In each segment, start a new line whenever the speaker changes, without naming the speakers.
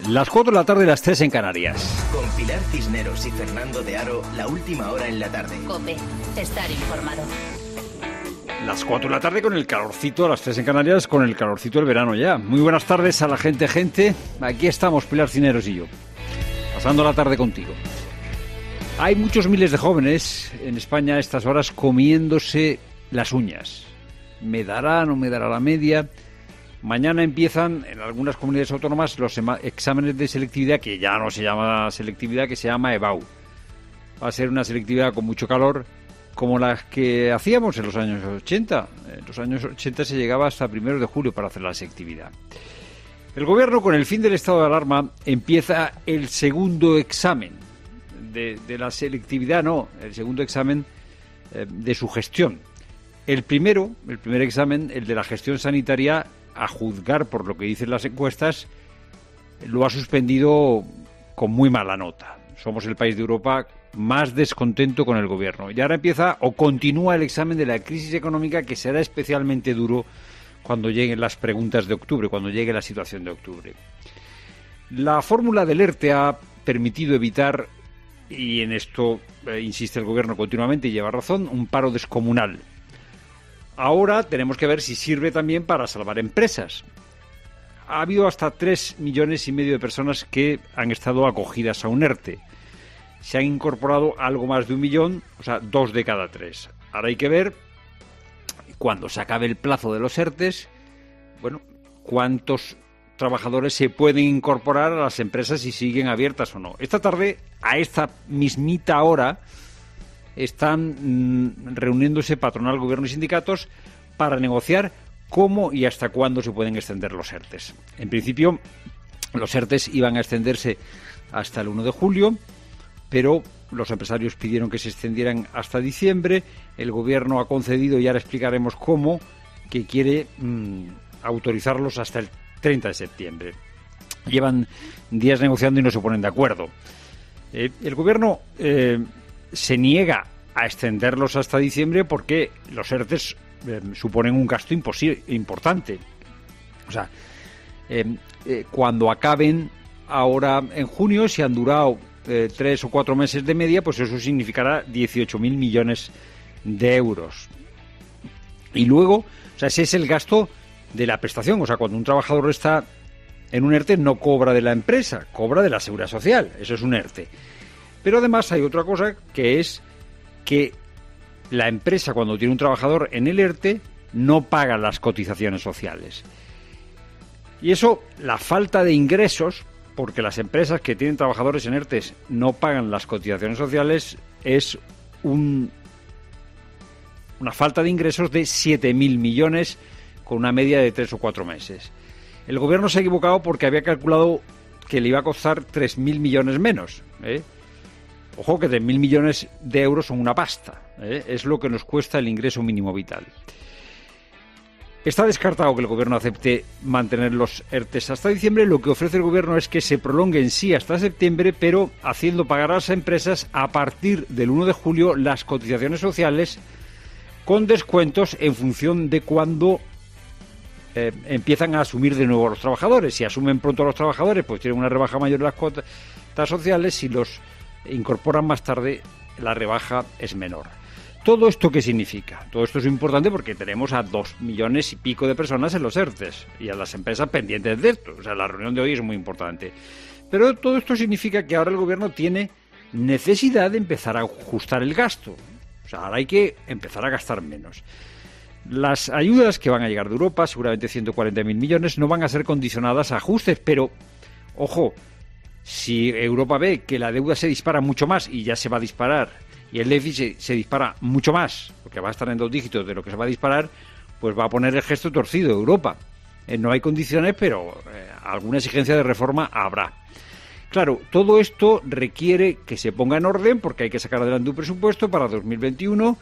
Las 4 de la tarde, las 3 en Canarias.
Con Pilar Cisneros y Fernando de Aro, la última hora en la tarde.
COPE, estar informado.
Las 4 de la tarde con el calorcito, a las 3 en Canarias con el calorcito del verano ya. Muy buenas tardes a la gente. Aquí estamos, Pilar Cisneros y yo, pasando la tarde contigo. Hay muchos miles de jóvenes en España a estas horas comiéndose las uñas. ¿Me dará, no me dará la media? Mañana empiezan en algunas comunidades autónomas los exámenes de selectividad, que ya no se llama selectividad, que se llama EBAU. Va a ser una selectividad con mucho calor, como las que hacíamos en los años 80. En los años 80 se llegaba hasta 1 de julio para hacer la selectividad. El gobierno, con el fin del estado de alarma, empieza el segundo examen de la selectividad, el segundo examen de su gestión. El primer examen, el de la gestión sanitaria, a juzgar por lo que dicen las encuestas, lo ha suspendido con muy mala nota. Somos el país de Europa más descontento con el gobierno. Y ahora empieza o continúa el examen de la crisis económica, que será especialmente duro cuando lleguen las preguntas de octubre, cuando llegue la situación de octubre. La fórmula del ERTE ha permitido evitar, y en esto insiste el gobierno continuamente y lleva razón, un paro descomunal. Ahora tenemos que ver si sirve también para salvar empresas. Ha habido hasta 3,5 millones de personas que han estado acogidas a un ERTE. Se han incorporado algo más de 1 millón, o sea, 2 de cada 3. Ahora hay que ver, cuando se acabe el plazo de los ERTEs, cuántos trabajadores se pueden incorporar a las empresas y siguen abiertas o no. Esta tarde, a esta mismita hora, están reuniéndose patronal, gobierno y sindicatos para negociar cómo y hasta cuándo se pueden extender los ERTEs. En principio, los ERTEs iban a extenderse hasta el 1 de julio, pero los empresarios pidieron que se extendieran hasta diciembre. El gobierno ha concedido, y ahora explicaremos cómo, que quiere autorizarlos hasta el 30 de septiembre. Llevan días negociando y no se ponen de acuerdo. El gobierno se niega a extenderlos hasta diciembre porque los ERTEs suponen un gasto importante. O sea, cuando acaben ahora en junio, si han durado 3 o 4 meses de media, pues eso significará 18.000 millones de euros. Y luego, ese es el gasto de la prestación. O sea, cuando un trabajador está en un ERTE, no cobra de la empresa, cobra de la Seguridad Social. Eso es un ERTE. Pero además hay otra cosa, que es que la empresa, cuando tiene un trabajador en el ERTE, no paga las cotizaciones sociales. Y eso, la falta de ingresos, porque las empresas que tienen trabajadores en ERTEs no pagan las cotizaciones sociales, es una falta de ingresos de 7.000 millones con una media de 3 o 4 meses. El gobierno se ha equivocado porque había calculado que le iba a costar 3.000 millones menos. Ojo, que 3.000 millones de euros son una pasta. Es lo que nos cuesta el ingreso mínimo vital. Está descartado que el gobierno acepte mantener los ERTEs hasta diciembre. Lo que ofrece el gobierno es que se prolonguen sí hasta septiembre, pero haciendo pagar a las empresas a partir del 1 de julio las cotizaciones sociales, con descuentos en función de cuándo empiezan a asumir de nuevo a los trabajadores. Si asumen pronto a los trabajadores, pues tienen una rebaja mayor de las cuotas sociales. Si los incorporan más tarde, la rebaja es menor. ¿Todo esto qué significa? Todo esto es importante porque tenemos a 2 millones y pico de personas en los ERTEs y a las empresas pendientes de esto. O sea, la reunión de hoy es muy importante. Pero todo esto significa que ahora el gobierno tiene necesidad de empezar a ajustar el gasto. O sea, ahora hay que empezar a gastar menos. Las ayudas que van a llegar de Europa, seguramente 140.000 millones, no van a ser condicionadas a ajustes, pero, ojo, si Europa ve que la deuda se dispara mucho más, y ya se va a disparar, y el déficit se dispara mucho más, porque va a estar en 2 dígitos de lo que se va a disparar, pues va a poner el gesto torcido Europa. No hay condiciones, pero alguna exigencia de reforma habrá. Claro, todo esto requiere que se ponga en orden, porque hay que sacar adelante un presupuesto para 2021,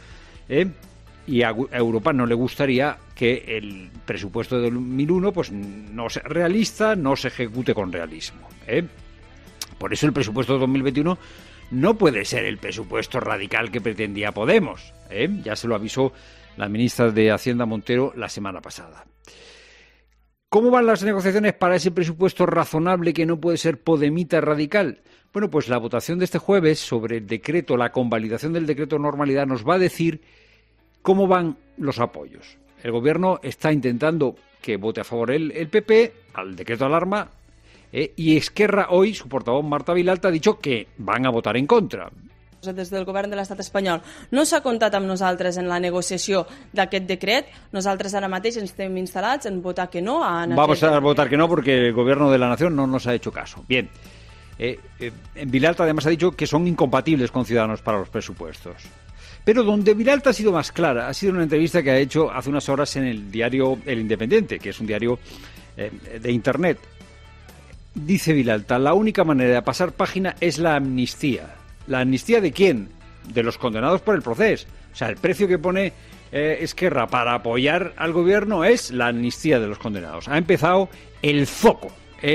y a Europa no le gustaría que el presupuesto de 2001 pues no sea realista, no se ejecute con realismo. Por eso el presupuesto de 2021 no puede ser el presupuesto radical que pretendía Podemos. Ya se lo avisó la ministra de Hacienda, Montero, la semana pasada. ¿Cómo van las negociaciones para ese presupuesto razonable que no puede ser podemita radical? Bueno, pues la votación de este jueves sobre el decreto, la convalidación del decreto de normalidad, nos va a decir cómo van los apoyos. El Gobierno está intentando que vote a favor el PP al decreto de alarma y Esquerra hoy, su portavoz Marta Vilalta, ha dicho que van a votar en contra.
Des del govern de l'estat espanyol no s'ha comptat amb nosaltres en la negociació d'aquest decret. Nosaltres ara mateix ens estem instal·lats en votar que no.
Vamos a votar que no porque el Gobierno de la Nación no nos ha hecho caso. Bien. Vilalta además ha dicho que son incompatibles con Ciudadanos para los presupuestos. Pero donde Vilalta ha sido más clara ha sido en una entrevista que ha hecho hace unas horas en el diario El Independiente, que es un diario de Internet. Dice Vilalta, la única manera de pasar página es la amnistía. ¿La amnistía de quién? De los condenados por el proceso. O sea, el precio que pone Esquerra para apoyar al Gobierno es la amnistía de los condenados. Ha empezado el zoco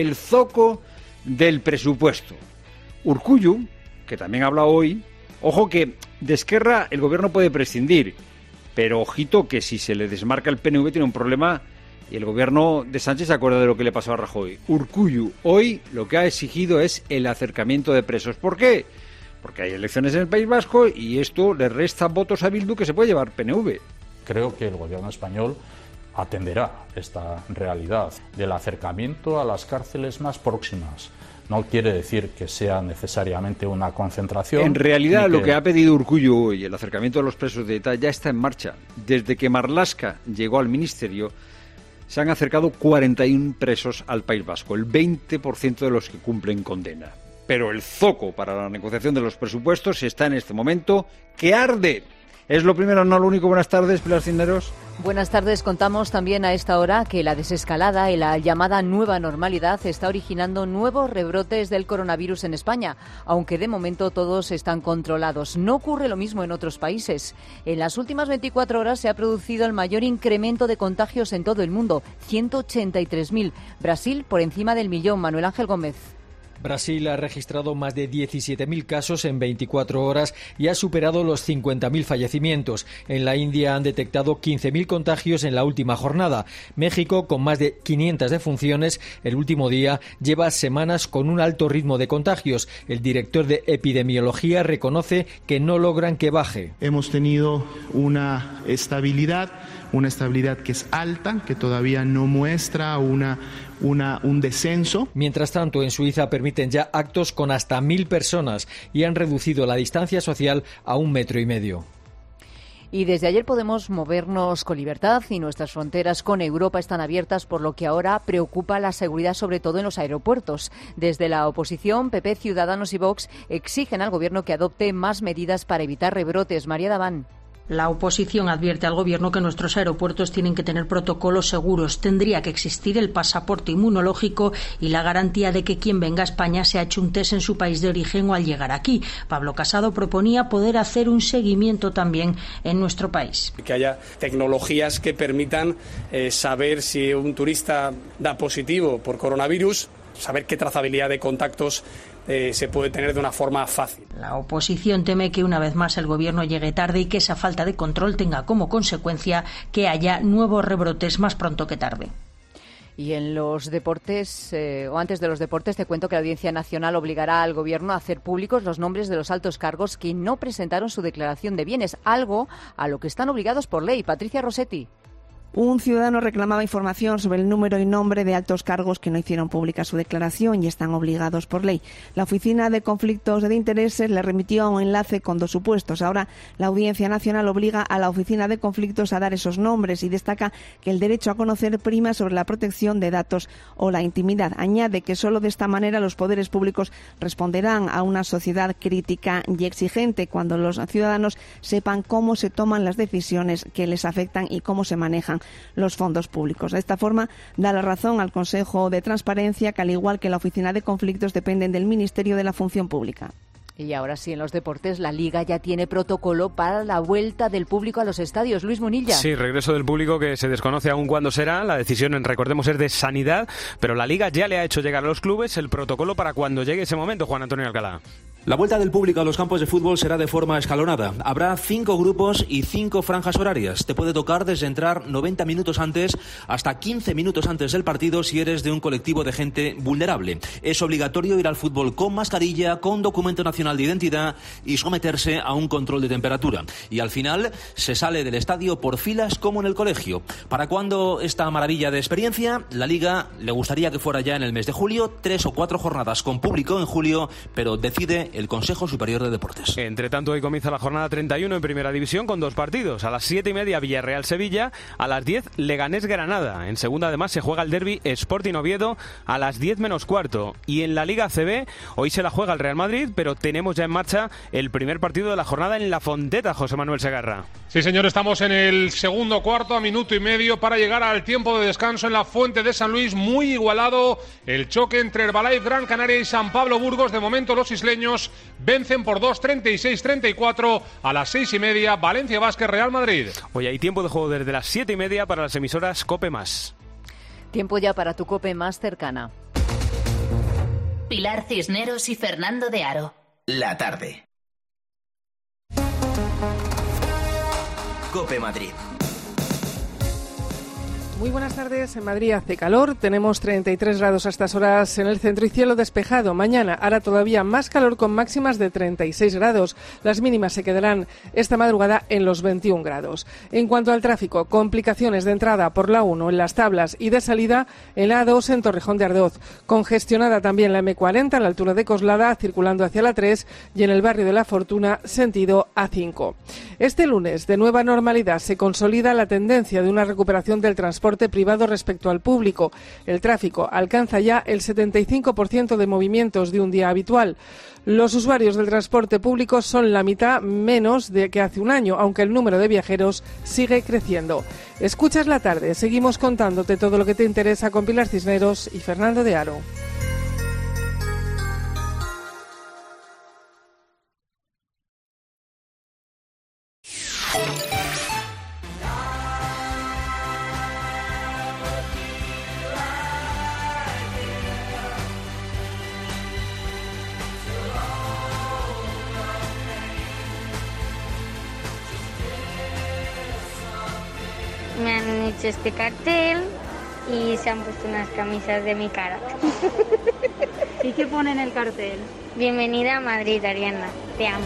del presupuesto. Urkullu, que también ha hablado hoy, ojo que de Esquerra el Gobierno puede prescindir, pero ojito que si se le desmarca el PNV tiene un problema y el Gobierno de Sánchez se acuerda de lo que le pasó a Rajoy. Urkullu hoy lo que ha exigido es el acercamiento de presos. ¿Por qué? Porque hay elecciones en el País Vasco y esto le resta votos a Bildu que se puede llevar PNV.
Creo que el Gobierno español atenderá esta realidad del acercamiento a las cárceles más próximas. No quiere decir que sea necesariamente una concentración.
En realidad lo que ha pedido Urkullu hoy, el acercamiento a los presos de ETA, ya está en marcha. Desde que Marlaska llegó al Ministerio, se han acercado 41 presos al País Vasco, el 20% de los que cumplen condena. Pero el zoco para la negociación de los presupuestos está en este momento que arde. Es lo primero, no lo único. Buenas tardes, Pilar Cisneros.
Buenas tardes. Contamos también a esta hora que la desescalada y la llamada nueva normalidad está originando nuevos rebrotes del coronavirus en España, aunque de momento todos están controlados. No ocurre lo mismo en otros países. En las últimas 24 horas se ha producido el mayor incremento de contagios en todo el mundo, 183.000. Brasil por encima del millón. Manuel Ángel Gómez.
Brasil ha registrado más de 17.000 casos en 24 horas y ha superado los 50.000 fallecimientos. En la India han detectado 15.000 contagios en la última jornada. México, con más de 500 defunciones, el último día lleva semanas con un alto ritmo de contagios. El director de epidemiología reconoce que no logran que baje.
Hemos tenido una estabilidad que es alta, que todavía no muestra un descenso.
Mientras tanto, en Suiza permiten ya actos con hasta 1.000 personas y han reducido la distancia social a 1,5 metros.
Y desde ayer podemos movernos con libertad y nuestras fronteras con Europa están abiertas, por lo que ahora preocupa la seguridad, sobre todo en los aeropuertos. Desde la oposición, PP, Ciudadanos y Vox exigen al Gobierno que adopte más medidas para evitar rebrotes. María Daván.
La oposición advierte al Gobierno que nuestros aeropuertos tienen que tener protocolos seguros. Tendría que existir el pasaporte inmunológico y la garantía de que quien venga a España se ha hecho un test en su país de origen o al llegar aquí. Pablo Casado proponía poder hacer un seguimiento también en nuestro país.
Que haya tecnologías que permitan saber si un turista da positivo por coronavirus, saber qué trazabilidad de contactos se puede tener de una forma fácil.
La oposición teme que una vez más el Gobierno llegue tarde y que esa falta de control tenga como consecuencia que haya nuevos rebrotes más pronto que tarde.
Y en los deportes, o antes de los deportes, te cuento que la Audiencia Nacional obligará al Gobierno a hacer públicos los nombres de los altos cargos que no presentaron su declaración de bienes, algo a lo que están obligados por ley. Patricia Rossetti.
Un ciudadano reclamaba información sobre el número y nombre de altos cargos que no hicieron pública su declaración y están obligados por ley. La Oficina de Conflictos de Intereses le remitió a un enlace con 2 supuestos. Ahora la Audiencia Nacional obliga a la Oficina de Conflictos a dar esos nombres y destaca que el derecho a conocer prima sobre la protección de datos o la intimidad. Añade que solo de esta manera los poderes públicos responderán a una sociedad crítica y exigente cuando los ciudadanos sepan cómo se toman las decisiones que les afectan y cómo se manejan los fondos públicos. De esta forma, da la razón al Consejo de Transparencia, que al igual que la Oficina de Conflictos dependen del Ministerio de la Función Pública.
Y ahora sí, en los deportes, la Liga ya tiene protocolo para la vuelta del público a los estadios. Luis Munilla.
Sí, regreso del público que se desconoce aún cuándo será. La decisión, recordemos, es de Sanidad, pero la Liga ya le ha hecho llegar a los clubes el protocolo para cuando llegue ese momento, Juan Antonio Alcalá.
La vuelta del público a los campos de fútbol será de forma escalonada. Habrá 5 grupos y 5 franjas horarias. Te puede tocar desde entrar 90 minutos antes hasta 15 minutos antes del partido si eres de un colectivo de gente vulnerable. Es obligatorio ir al fútbol con mascarilla, con documento nacional de identidad y someterse a un control de temperatura. Y al final se sale del estadio por filas como en el colegio. ¿Para cuándo esta maravilla de experiencia? La Liga le gustaría que fuera ya en el mes de julio, 3 o 4 jornadas con público en julio, pero decide el Consejo Superior de Deportes.
Entre tanto, hoy comienza la jornada 31 en Primera División con 2 partidos. A las 7:30 Villarreal-Sevilla, a las 10 Leganés-Granada. En segunda además se juega el derbi Sporting-Oviedo a las 10 menos cuarto. Y en la Liga ACB hoy se la juega el Real Madrid, pero tenemos ya en marcha el primer partido de la jornada en La Fonteta, José Manuel Segarra.
Sí, señor, estamos en el segundo cuarto, a minuto y medio para llegar al tiempo de descanso en la Fuente de San Luis. Muy igualado el choque entre Herbalife Gran Canaria y San Pablo Burgos. De momento los isleños vencen por 2, 36-34 a las 6:30, Valencia Basket Real Madrid.
Hoy hay tiempo de juego desde las 7:30 para las emisoras COPE+.
Tiempo ya para tu COPE más cercana.
Pilar Cisneros y Fernando de Aro.
La tarde. COPE Madrid.
Muy buenas tardes. En Madrid hace calor, tenemos 33 grados a estas horas en el centro y cielo despejado. Mañana hará todavía más calor con máximas de 36 grados. Las mínimas se quedarán esta madrugada en los 21 grados. En cuanto al tráfico, complicaciones de entrada por la 1 en Las Tablas y de salida en la A2 en Torrejón de Ardoz. Congestionada también la M40 a la altura de Coslada, circulando hacia la 3 y en el barrio de La Fortuna, sentido A5. Este lunes, de nueva normalidad, se consolida la tendencia de una recuperación del transporte privado respecto al público. El tráfico alcanza ya el 75% de movimientos de un día habitual. Los usuarios del transporte público son la mitad menos de que hace un año, aunque el número de viajeros sigue creciendo. Escuchas la tarde, seguimos contándote todo lo que te interesa con Pilar Cisneros y Fernando de Aro.
Me han hecho este cartel y se han puesto unas camisas de mi cara.
¿Y qué pone en el cartel?
Bienvenida a Madrid, Ariana. Te amo.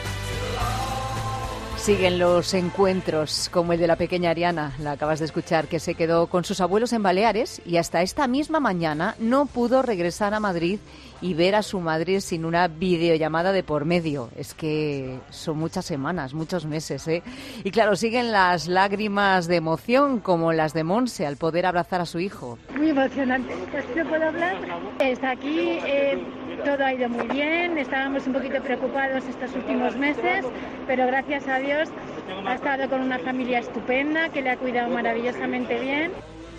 Siguen los encuentros, como el de la pequeña Ariana, la acabas de escuchar, que se quedó con sus abuelos en Baleares y hasta esta misma mañana no pudo regresar a Madrid y ver a su madre sin una videollamada de por medio. Es que son muchas semanas, muchos meses, ¿eh? Y claro, siguen las lágrimas de emoción, como las de Monse, al poder abrazar a su hijo.
Muy emocionante. Pues no puedo hablar. Está aquí, todo ha ido muy bien. Estábamos un poquito preocupados estos últimos meses, pero gracias a Dios ha estado con una familia estupenda que le ha cuidado maravillosamente bien.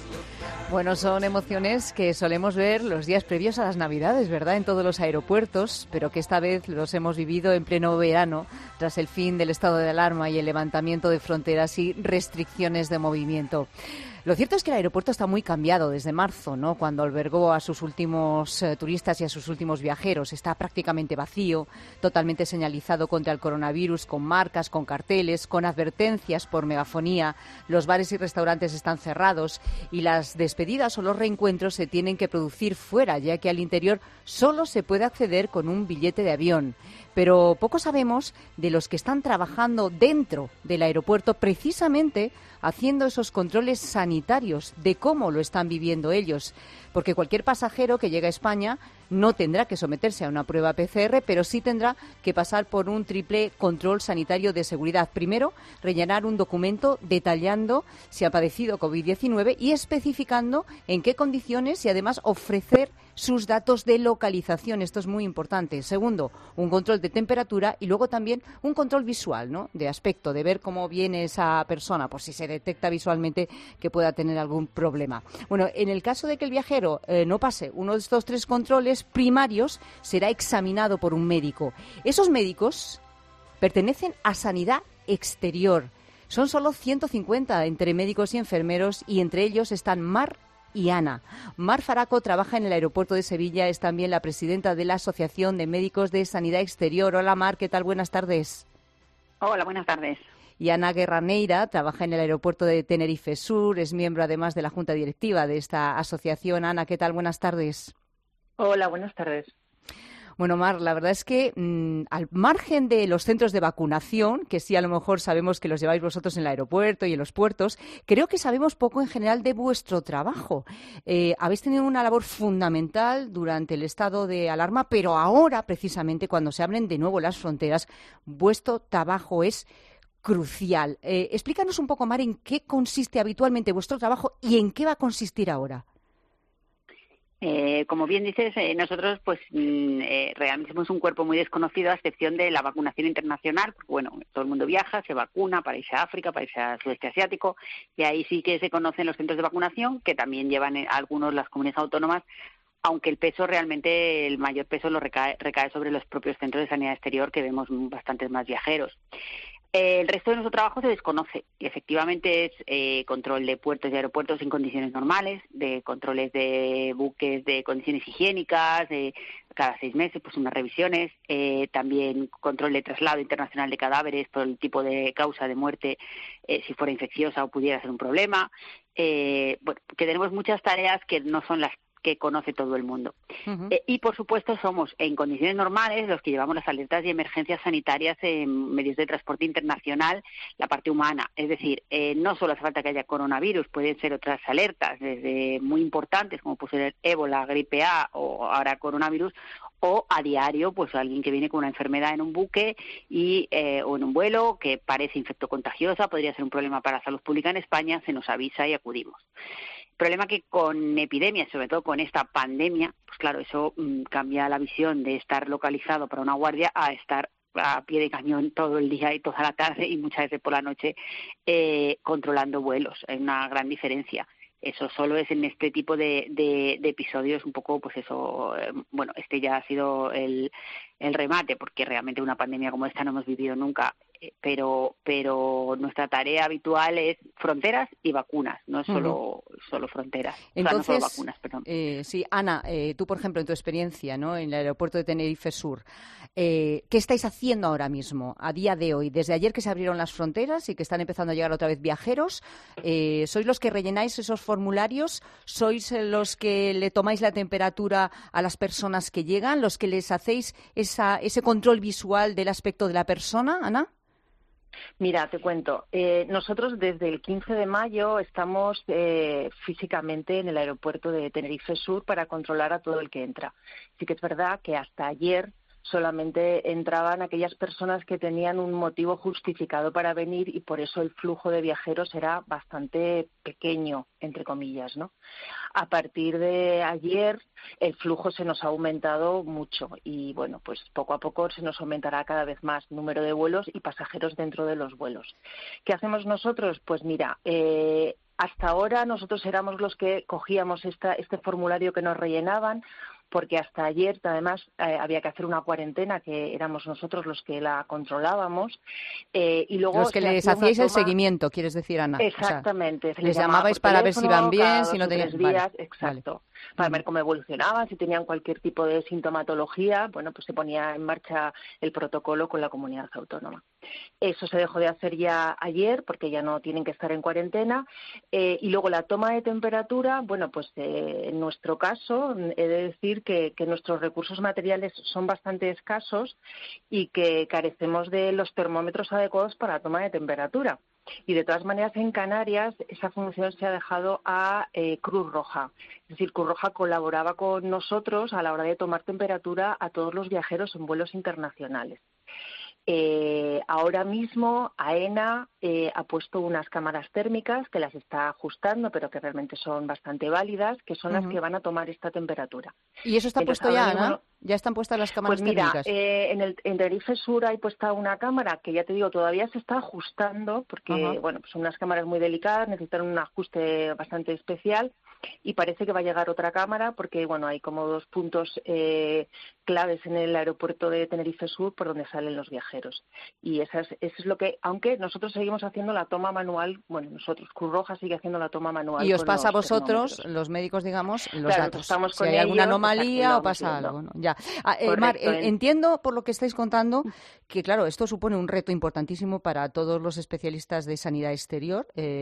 Bueno, son emociones que solemos ver los días previos a las Navidades, ¿verdad?, en todos los aeropuertos, pero que esta vez los hemos vivido en pleno verano, tras el fin del estado de alarma y el levantamiento de fronteras y restricciones de movimiento. Lo cierto es que el aeropuerto está muy cambiado desde marzo, ¿no?, cuando albergó a sus últimos turistas y a sus últimos viajeros. Está prácticamente vacío, totalmente señalizado contra el coronavirus, con marcas, con carteles, con advertencias por megafonía. Los bares y restaurantes están cerrados y las despedidas o los reencuentros se tienen que producir fuera, ya que al interior solo se puede acceder con un billete de avión. Pero poco sabemos de los que están trabajando dentro del aeropuerto, precisamente haciendo esos controles sanitarios, de cómo lo están viviendo ellos. Porque cualquier pasajero que llegue a España no tendrá que someterse a una prueba PCR, pero sí tendrá que pasar por un triple control sanitario de seguridad. Primero, rellenar un documento detallando si ha padecido COVID-19 y especificando en qué condiciones y además ofrecer sus datos de localización. Esto es muy importante. Segundo, un control de temperatura y luego también un control visual, ¿no?, de aspecto, de ver cómo viene esa persona, por si se detecta visualmente que pueda tener algún problema. Bueno, en el caso de que el viajero no pase uno de estos 3 controles primarios, será examinado por un médico. Esos médicos pertenecen a Sanidad Exterior. Son solo 150 entre médicos y enfermeros y entre ellos están Mar y Ana. Mar Faraco trabaja en el aeropuerto de Sevilla, es también la presidenta de la Asociación de Médicos de Sanidad Exterior. Hola Mar, ¿qué tal? Buenas tardes.
Hola, buenas tardes.
Y Ana Guerraneira trabaja en el aeropuerto de Tenerife Sur, es miembro además de la Junta Directiva de esta asociación. Ana, ¿qué tal? Buenas tardes.
Hola, buenas tardes.
Bueno, Mar, la verdad es que al margen de los centros de vacunación, que sí a lo mejor sabemos que los lleváis vosotros en el aeropuerto y en los puertos, creo que sabemos poco en general de vuestro trabajo. Habéis tenido una labor fundamental durante el estado de alarma, pero ahora, precisamente, cuando se abren de nuevo las fronteras, vuestro trabajo es crucial. Explícanos un poco, Mar, en qué consiste habitualmente vuestro trabajo y en qué va a consistir ahora.
Como bien dices, nosotros pues realmente somos un cuerpo muy desconocido a excepción de la vacunación internacional, porque bueno, todo el mundo viaja, se vacuna para irse a África, para irse al sudeste asiático, y ahí sí que se conocen los centros de vacunación, que también llevan algunos las comunidades autónomas, aunque el peso realmente, el mayor peso lo recae sobre los propios centros de sanidad exterior, que vemos bastantes más viajeros. El resto de nuestro trabajo se desconoce y efectivamente es control de puertos y aeropuertos en condiciones normales, de controles de buques de condiciones higiénicas, de cada 6 meses pues unas revisiones, también control de traslado internacional de cadáveres por el tipo de causa de muerte, si fuera infecciosa o pudiera ser un problema. Bueno, que tenemos muchas tareas que no son las que conoce todo el mundo. Uh-huh. Y, por supuesto, somos, en condiciones normales, los que llevamos las alertas y emergencias sanitarias en medios de transporte internacional, la parte humana. Es decir, no solo hace falta que haya coronavirus, pueden ser otras alertas, desde muy importantes, como puede ser ébola, gripe A o ahora coronavirus, o a diario, pues alguien que viene con una enfermedad en un buque o en un vuelo que parece infectocontagiosa, podría ser un problema para la salud pública en España, se nos avisa y acudimos. El problema que con epidemias, sobre todo con esta pandemia, pues claro, eso cambia la visión de estar localizado para una guardia a estar a pie de cañón todo el día y toda la tarde y muchas veces por la noche controlando vuelos. Hay una gran diferencia. Eso solo es en este tipo de episodios un poco, pues eso, bueno, este ya ha sido el remate, porque realmente una pandemia como esta no hemos vivido nunca, pero nuestra tarea habitual es fronteras y vacunas, no es solo fronteras.
Entonces,
o sea, no solo vacunas, perdón.
Sí, Ana, tú, por ejemplo, en tu experiencia, ¿no?, en el aeropuerto de Tenerife Sur, ¿qué estáis haciendo ahora mismo, a día de hoy? Desde ayer que se abrieron las fronteras y que están empezando a llegar otra vez viajeros, ¿sois los que rellenáis esos formularios? ¿Sois los que le tomáis la temperatura a las personas que llegan? ¿Los que les hacéis ese control visual del aspecto de la persona, Ana?
Mira, te cuento. Nosotros desde el 15 de mayo estamos físicamente en el aeropuerto de Tenerife Sur para controlar a todo el que entra. Sí que es verdad que hasta ayer solamente entraban aquellas personas que tenían un motivo justificado para venir y por eso el flujo de viajeros era bastante pequeño, entre comillas, ¿no? A partir de ayer el flujo se nos ha aumentado mucho y, bueno, pues poco a poco se nos aumentará cada vez más número de vuelos y pasajeros dentro de los vuelos. ¿Qué hacemos nosotros? Pues mira, hasta ahora nosotros éramos los que cogíamos este formulario que nos rellenaban, porque hasta ayer además había que hacer una cuarentena, que éramos nosotros los que la controlábamos. Y luego
los que les hacíais el seguimiento, quieres decir, Ana.
Exactamente.
O sea, les llamabais para ver si iban bien, si no tenían...
días, exacto. Vale. Para ver cómo evolucionaban, si tenían cualquier tipo de sintomatología, bueno, pues se ponía en marcha el protocolo con la comunidad autónoma. Eso se dejó de hacer ya ayer, porque ya no tienen que estar en cuarentena. Y luego la toma de temperatura, bueno, pues en nuestro caso, he de decir que nuestros recursos materiales son bastante escasos y que carecemos de los termómetros adecuados para la toma de temperatura. Y de todas maneras, en Canarias esa función se ha dejado a Cruz Roja. Es decir, Cruz Roja colaboraba con nosotros a la hora de tomar temperatura a todos los viajeros en vuelos internacionales. Ahora mismo AENA ha puesto unas cámaras térmicas que las está ajustando, pero que realmente son bastante válidas, que son las que van a tomar esta temperatura.
¿Y eso está puesto ya, Ana? ¿Ya están puestas las cámaras técnicas?
En Tenerife Sur hay puesta una cámara que, ya te digo, todavía se está ajustando porque, bueno, pues son unas cámaras muy delicadas, necesitan un ajuste bastante especial y parece que va a llegar otra cámara porque, bueno, hay como 2 puntos claves en el aeropuerto de Tenerife Sur por donde salen los viajeros. Y eso es lo que, aunque nosotros seguimos haciendo la toma manual, bueno, nosotros, Cruz Roja sigue haciendo la toma manual.
Y os pasa a vosotros, los médicos, digamos, los datos.
Estamos
si
con
hay alguna
ellos,
anomalía o pasa algo, ¿no? Ya. Mar, entiendo por lo que estáis contando que, claro, esto supone un reto importantísimo para todos los especialistas de sanidad exterior,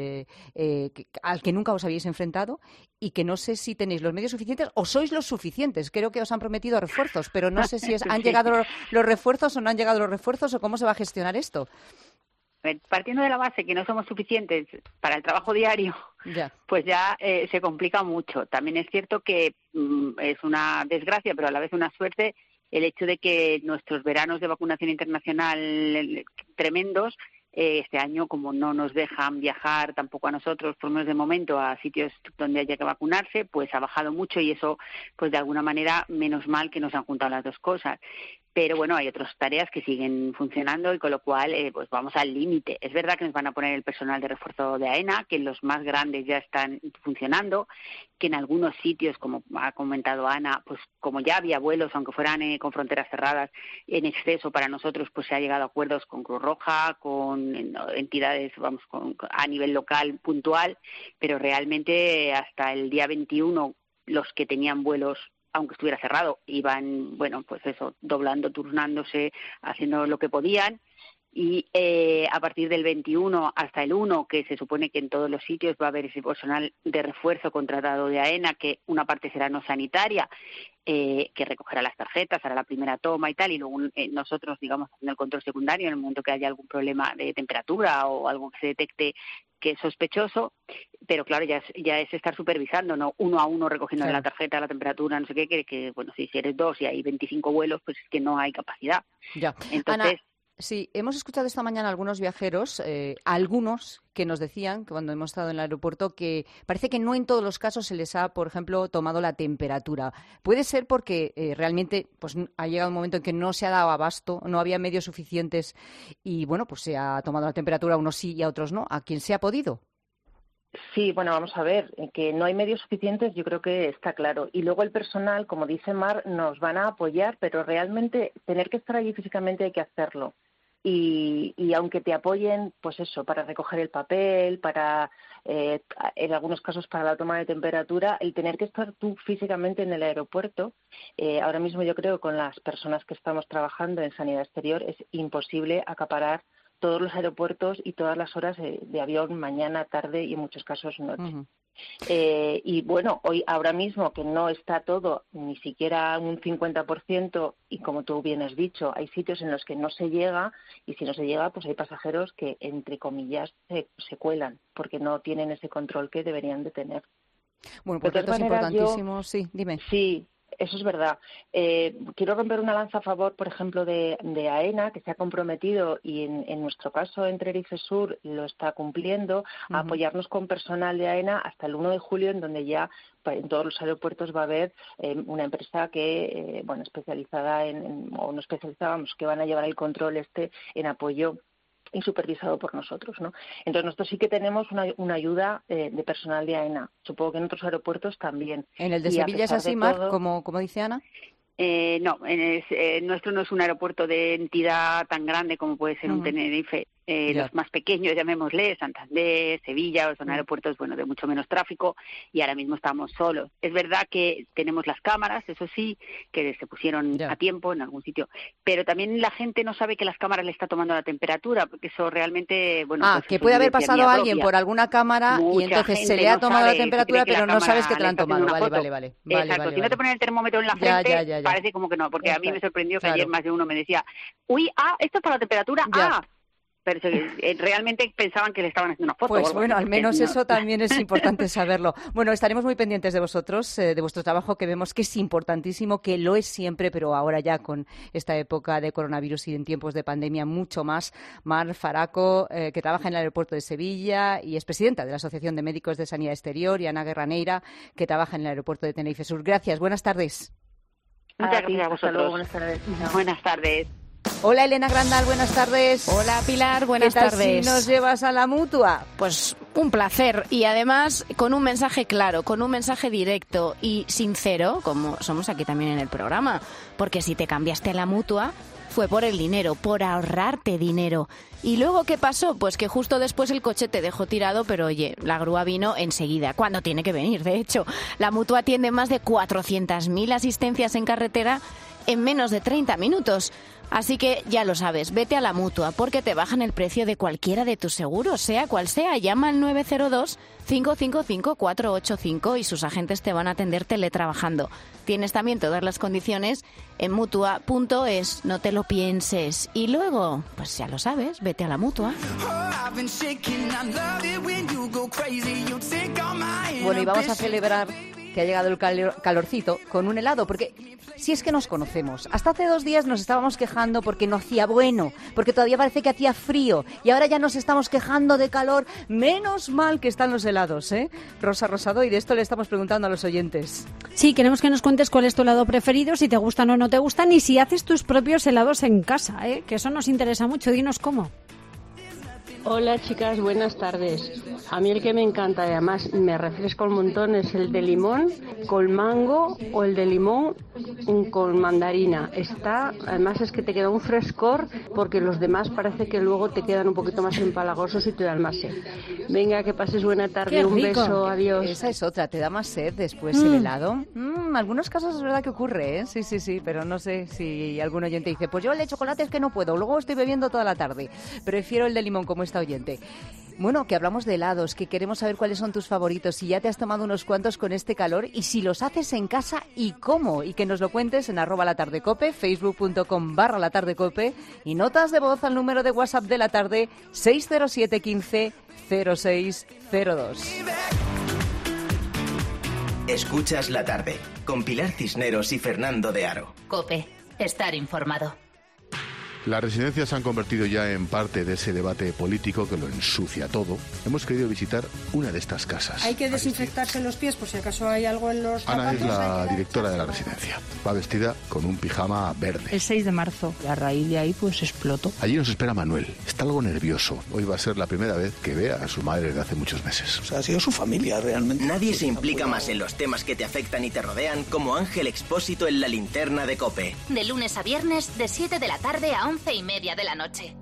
al que nunca os habéis enfrentado y que no sé si tenéis los medios suficientes o sois los suficientes. Creo que os han prometido refuerzos, pero no sé si han llegado los refuerzos o no han llegado los refuerzos o cómo se va a gestionar esto.
Partiendo de la base que no somos suficientes para el trabajo diario, pues ya se complica mucho. También es cierto que es una desgracia, pero a la vez una suerte, el hecho de que nuestros veranos de vacunación internacional tremendos, este año, como no nos dejan viajar tampoco a nosotros, por lo menos de momento, a sitios donde haya que vacunarse, pues ha bajado mucho y eso, pues de alguna manera, menos mal que nos han juntado las dos cosas. Pero bueno, hay otras tareas que siguen funcionando y con lo cual pues vamos al límite. Es verdad que nos van a poner el personal de refuerzo de AENA, que los más grandes ya están funcionando, que en algunos sitios, como ha comentado Ana, pues como ya había vuelos, aunque fueran con fronteras cerradas, en exceso para nosotros, pues se ha llegado a acuerdos con Cruz Roja, con entidades, vamos, a nivel local puntual, pero realmente hasta el día 21 los que tenían vuelos, aunque estuviera cerrado, iban, bueno, pues eso, doblando, turnándose, haciendo lo que podían. Y a partir del 21 hasta el 1, que se supone que en todos los sitios va a haber ese personal de refuerzo contratado de AENA, que una parte será no sanitaria, que recogerá las tarjetas, hará la primera toma y tal, y luego nosotros, digamos, haciendo el control secundario en el momento que haya algún problema de temperatura o algo que se detecte que es sospechoso, pero claro, ya es estar supervisando, no uno a uno recogiendo la tarjeta, la temperatura, no sé qué, que bueno, si eres 2 y hay 25 vuelos, pues es que no hay capacidad.
Ya.
Entonces,
Ana, sí, hemos escuchado esta mañana a algunos viajeros, algunos que nos decían, que cuando hemos estado en el aeropuerto, que parece que no en todos los casos se les ha, por ejemplo, tomado la temperatura. Puede ser porque realmente pues ha llegado un momento en que no se ha dado abasto, no había medios suficientes y, bueno, pues se ha tomado la temperatura a unos sí y a otros no, a quien se ha podido.
Sí, bueno, vamos a ver, que no hay medios suficientes yo creo que está claro. Y luego el personal, como dice Mar, nos van a apoyar, pero realmente tener que estar allí físicamente hay que hacerlo. Y aunque te apoyen, pues eso, para recoger el papel, para en algunos casos para la toma de temperatura, el tener que estar tú físicamente en el aeropuerto, ahora mismo yo creo que con las personas que estamos trabajando en sanidad exterior es imposible acaparar todos los aeropuertos y todas las horas de avión, mañana, tarde y en muchos casos noche. Uh-huh. Y bueno, hoy ahora mismo que no está todo ni siquiera un 50% y como tú bien has dicho, hay sitios en los que no se llega y si no se llega pues hay pasajeros que entre comillas se cuelan porque no tienen ese control que deberían de tener.
Bueno, pues esto es importantísimo, sí, dime.
Sí. Eso es verdad. Quiero romper una lanza a favor, por ejemplo, de AENA, que se ha comprometido y en nuestro caso en Tenerife Sur lo está cumpliendo, a apoyarnos con personal de AENA hasta el 1 de julio, en donde ya en todos los aeropuertos va a haber una empresa que, bueno, especializada o no especializada, vamos, que van a llevar el control en apoyo y supervisado por nosotros, ¿no? Entonces nosotros sí que tenemos una ayuda de personal de AENA. Supongo que en otros aeropuertos también.
¿En el de Sevilla es así, Mar, como dice Ana?
No, nuestro no es un aeropuerto de entidad tan grande como puede ser un Tenerife. Los más pequeños, llamémosle, Santander, Sevilla, son aeropuertos de mucho menos tráfico y ahora mismo estamos solos. Es verdad que tenemos las cámaras, eso sí, que se pusieron a tiempo en algún sitio, pero también la gente no sabe que las cámaras le está tomando la temperatura, porque eso realmente, pues
que puede haber pasado alguien por alguna cámara y entonces se le ha tomado la temperatura, pero no sabes que te la han tomado. Vale.
Exacto, si no te ponen el termómetro en la frente, parece como que no, porque a mí me sorprendió que ayer más de uno me decía, esto es para la temperatura, pero realmente pensaban que le estaban haciendo una foto.
Pues bueno, al menos eso también es importante saberlo. Bueno, estaremos muy pendientes de vosotros, de vuestro trabajo, que vemos que es importantísimo, que lo es siempre, pero ahora ya con esta época de coronavirus y en tiempos de pandemia mucho más. Mar Faraco, que trabaja en el aeropuerto de Sevilla y es presidenta de la Asociación de Médicos de Sanidad Exterior, y Ana Guerra Neira, que trabaja en el aeropuerto de Tenerife Sur. Gracias, buenas tardes.
Muchas gracias a vosotros.
Hasta luego, buenas tardes.
Buenas tardes.
Hola Elena Grandal, buenas tardes.
Hola Pilar, buenas
¿Qué tal
tardes.
si nos llevas a la Mutua?
Pues un placer y además con un mensaje claro, con un mensaje directo y sincero, como somos aquí también en el programa, porque si te cambiaste a la Mutua fue por el dinero, por ahorrarte dinero. ¿Y luego qué pasó? Pues que justo después el coche te dejó tirado, pero oye, la grúa vino enseguida, cuando tiene que venir, de hecho. La Mutua atiende más de 400.000 asistencias en carretera en menos de 30 minutos. Así que ya lo sabes, vete a la Mutua porque te bajan el precio de cualquiera de tus seguros, sea cual sea. Llama al 902-555-485 y sus agentes te van a atender teletrabajando. Tienes también todas las condiciones en Mutua.es, no te lo pienses. Y luego, pues ya lo sabes, vete a la Mutua.
Bueno, y vamos a celebrar que ha llegado el calorcito con un helado, porque si es que nos conocemos. Hasta hace 2 días nos estábamos quejando porque no hacía bueno, porque todavía parece que hacía frío, y ahora ya nos estamos quejando de calor. Menos mal que están los helados, ¿eh? Rosa Rosado, y de esto le estamos preguntando a los oyentes.
Sí, queremos que nos cuentes cuál es tu helado preferido, si te gustan o no te gustan, y si haces tus propios helados en casa, ¿eh? Que eso nos interesa mucho. Dinos cómo.
Hola chicas, buenas tardes. A mí el que me encanta y además me refresca un montón es el de limón con mango o el de limón con mandarina. Además es que te queda un frescor porque los demás parece que luego te quedan un poquito más empalagosos y te dan más sed. Venga, que pases buena tarde, un beso, adiós.
Esa es otra, ¿te da más sed después el helado? En algunos casos es verdad que ocurre, ¿eh? Sí, pero no sé si algún oyente dice, pues yo el de chocolate es que no puedo, luego estoy bebiendo toda la tarde. Prefiero el de limón como esta oyente. Bueno, que hablamos de helados, que queremos saber cuáles son tus favoritos, si ya te has tomado unos cuantos con este calor y si los haces en casa y cómo, y que nos lo cuentes en @latardecope, facebook.com/latardecope y notas de voz al número de WhatsApp de la tarde 607 15 0602.
Escuchas La Tarde con Pilar Cisneros y Fernando de Aro.
COPE, estar informado.
Las residencias se han convertido ya en parte de ese debate político que lo ensucia todo. Hemos querido visitar una de estas casas.
Hay que desinfectarse los pies por si acaso hay algo en los zapatos.
Ana es la directora de la residencia. Va vestida con un pijama verde.
El 6 de marzo. Y a raíz de ahí pues explotó.
Allí nos espera Manuel. Está algo nervioso. Hoy va a ser la primera vez que vea a su madre desde hace muchos meses.
O sea, ha sido su familia realmente.
Nadie se implica más en los temas que te afectan y te rodean como Ángel Expósito en La Linterna de COPE.
De lunes a viernes, de 7 de la tarde a 11:30 de la noche.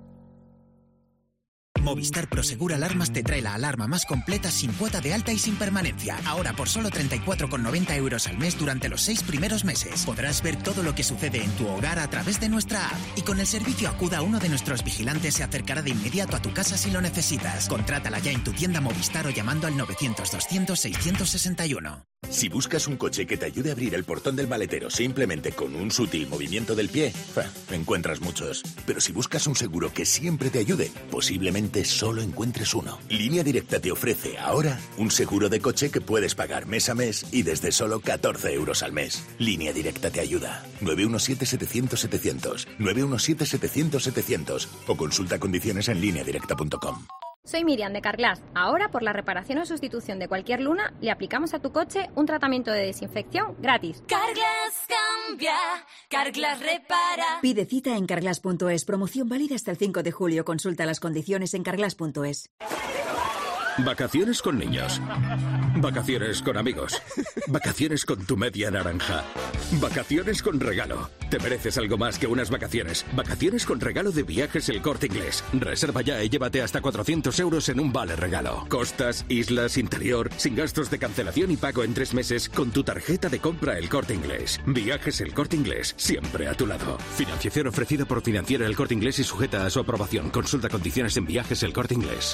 Movistar Prosegur Alarmas te trae la alarma más completa sin cuota de alta y sin permanencia. Ahora por solo 34,90 € al mes durante los 6 primeros meses. Podrás ver todo lo que sucede en tu hogar a través de nuestra app. Y con el servicio Acuda, uno de nuestros vigilantes se acercará de inmediato a tu casa si lo necesitas. Contrátala ya en tu tienda Movistar o llamando al 900 200 661.
Si buscas un coche que te ayude a abrir el portón del maletero simplemente con un sutil movimiento del pie, encuentras muchos. Pero si buscas un seguro que siempre te ayude, posiblemente solo encuentres uno. Línea Directa te ofrece ahora un seguro de coche que puedes pagar mes a mes y desde solo 14 € al mes. Línea Directa te ayuda. 917-700-700. 917-700-700. O consulta condiciones en lineadirecta.com.
Soy Miriam de Carglass. Ahora, por la reparación o sustitución de cualquier luna, le aplicamos a tu coche un tratamiento de desinfección gratis.
Carglass cambia, Carglass repara.
Pide cita en carglass.es. Promoción válida hasta el 5 de julio. Consulta las condiciones en carglass.es.
Vacaciones con niños. Vacaciones con amigos. Vacaciones con tu media naranja. Vacaciones con regalo. Te mereces algo más que unas vacaciones. Vacaciones con regalo de Viajes El Corte Inglés. Reserva ya y llévate hasta 400 € en un vale regalo. Costas, islas, interior, sin gastos de cancelación y pago en 3 meses con tu tarjeta de compra El Corte Inglés. Viajes El Corte Inglés, siempre a tu lado. Financiación ofrecida por Financiera El Corte Inglés y sujeta a su aprobación. Consulta condiciones en Viajes El Corte Inglés.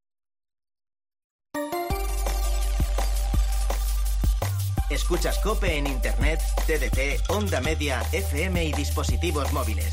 Escuchas COPE en Internet, TDT, Onda Media, FM y dispositivos móviles.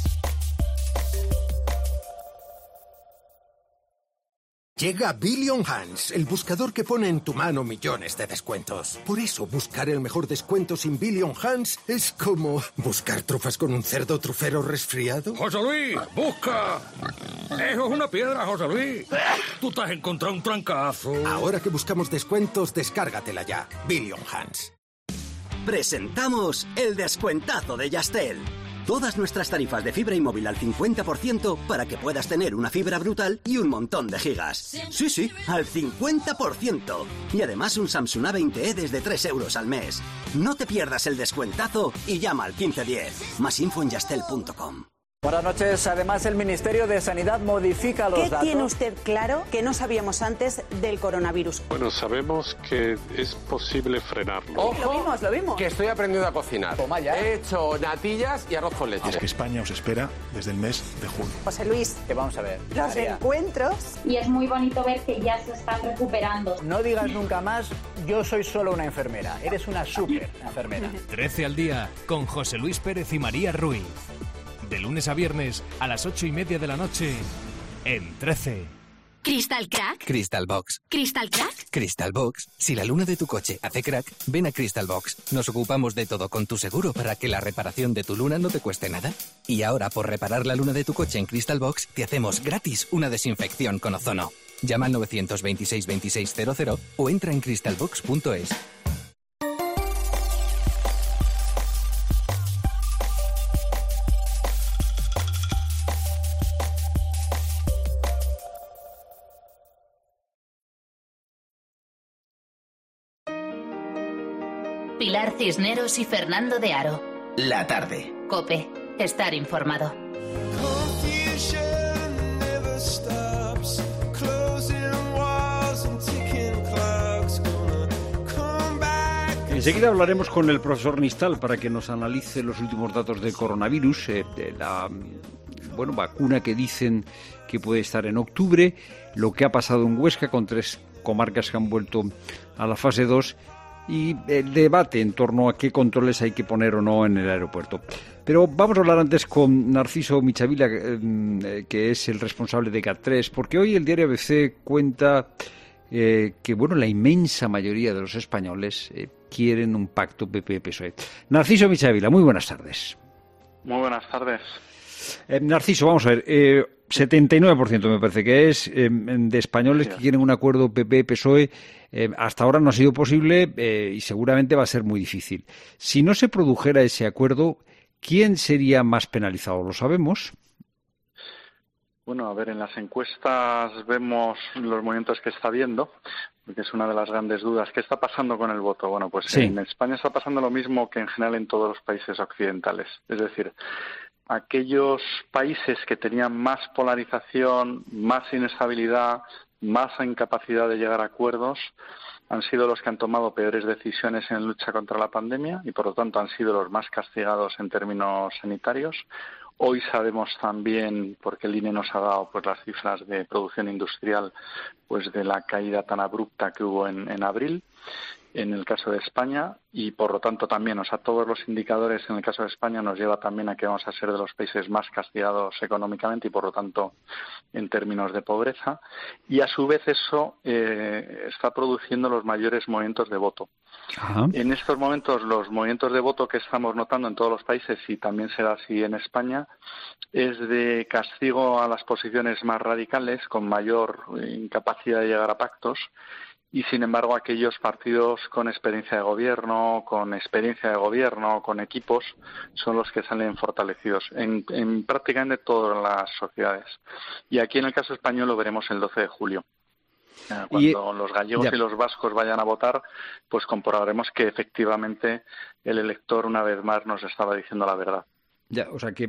Llega Billion Hands, el buscador que pone en tu mano millones de descuentos. Por eso, buscar el mejor descuento sin Billion Hands es como buscar trufas con un cerdo trufero resfriado.
¡José Luis, busca! Eso es una piedra, José Luis. Tú te has encontrado un trancazo.
Ahora que buscamos descuentos, descárgatela ya. Billion Hands.
Presentamos el descuentazo de Yastel. Todas nuestras tarifas de fibra y móvil al 50% para que puedas tener una fibra brutal y un montón de gigas. Sí, al 50%. Y además un Samsung A20e desde 3 euros al mes. No te pierdas el descuentazo y llama al 1510. Más info en yastel.com.
Buenas noches. Además, el Ministerio de Sanidad modifica los datos.
¿Qué tiene usted claro que no sabíamos antes del coronavirus?
Bueno, sabemos que es posible frenarlo.
¡Ojo! Lo vimos.
Que estoy aprendiendo a cocinar.
Toma ya.
He hecho natillas y arroz con leche.
Es que España os espera desde el mes de junio.
José Luis,
que vamos a ver.
Los encuentros.
Y es muy bonito ver que ya se están recuperando.
No digas nunca más, yo soy solo una enfermera. Eres una súper enfermera.
13 al día con José Luis Pérez y María Ruiz. De lunes a viernes a las 8:30 de la noche en 13.
¿Crystal Crack?
Crystal Box.
¿Crystal Crack?
Crystal Box. Si la luna de tu coche hace crack, ven a Crystal Box. Nos ocupamos de todo con tu seguro para que la reparación de tu luna no te cueste nada. Y ahora, por reparar la luna de tu coche en Crystal Box, te hacemos gratis una desinfección con ozono. Llama al 926 2600 o entra en crystalbox.es.
Pilar Cisneros y Fernando de Aro.
La tarde.
COPE. Estar informado.
Enseguida hablaremos con el profesor Nistal para que nos analice los últimos datos del coronavirus, de la vacuna que dicen que puede estar en octubre, lo que ha pasado en Huesca con 3 comarcas que han vuelto a la fase 2 y el debate en torno a qué controles hay que poner o no en el aeropuerto. Pero vamos a hablar antes con Narciso Michavila, que es el responsable de GAT3, porque hoy el diario ABC cuenta que la inmensa mayoría de los españoles quieren un pacto PP-PSOE. Narciso Michavila, muy buenas tardes.
Muy buenas tardes.
Narciso, vamos a ver, 79% me parece que es de españoles que quieren un acuerdo PP-PSOE. Hasta ahora no ha sido posible y seguramente va a ser muy difícil. Si no se produjera ese acuerdo, ¿quién sería más penalizado? ¿Lo sabemos?
Bueno, a ver, en las encuestas vemos los movimientos que está habiendo, porque es una de las grandes dudas. ¿Qué está pasando con el voto? Bueno, pues sí. En España está pasando lo mismo que en general en todos los países occidentales. Es decir, aquellos países que tenían más polarización, más inestabilidad, más incapacidad de llegar a acuerdos, han sido los que han tomado peores decisiones en lucha contra la pandemia y, por lo tanto, han sido los más castigados en términos sanitarios. Hoy sabemos también, porque el INE nos ha dado las cifras de producción industrial, de la caída tan abrupta que hubo en abril, en el caso de España, y por lo tanto también, todos los indicadores en el caso de España nos lleva también a que vamos a ser de los países más castigados económicamente y por lo tanto en términos de pobreza, y a su vez eso está produciendo los mayores movimientos de voto. Ajá. En estos momentos los movimientos de voto que estamos notando en todos los países, y también será así en España, es de castigo a las posiciones más radicales con mayor incapacidad de llegar a pactos, y sin embargo aquellos partidos con experiencia de gobierno, con equipos, son los que salen fortalecidos en prácticamente todas las sociedades. Y aquí en el caso español lo veremos el 12 de julio. Cuando los gallegos y los vascos vayan a votar, comprobaremos que efectivamente el elector una vez más nos estaba diciendo la verdad.
Ya, o sea que,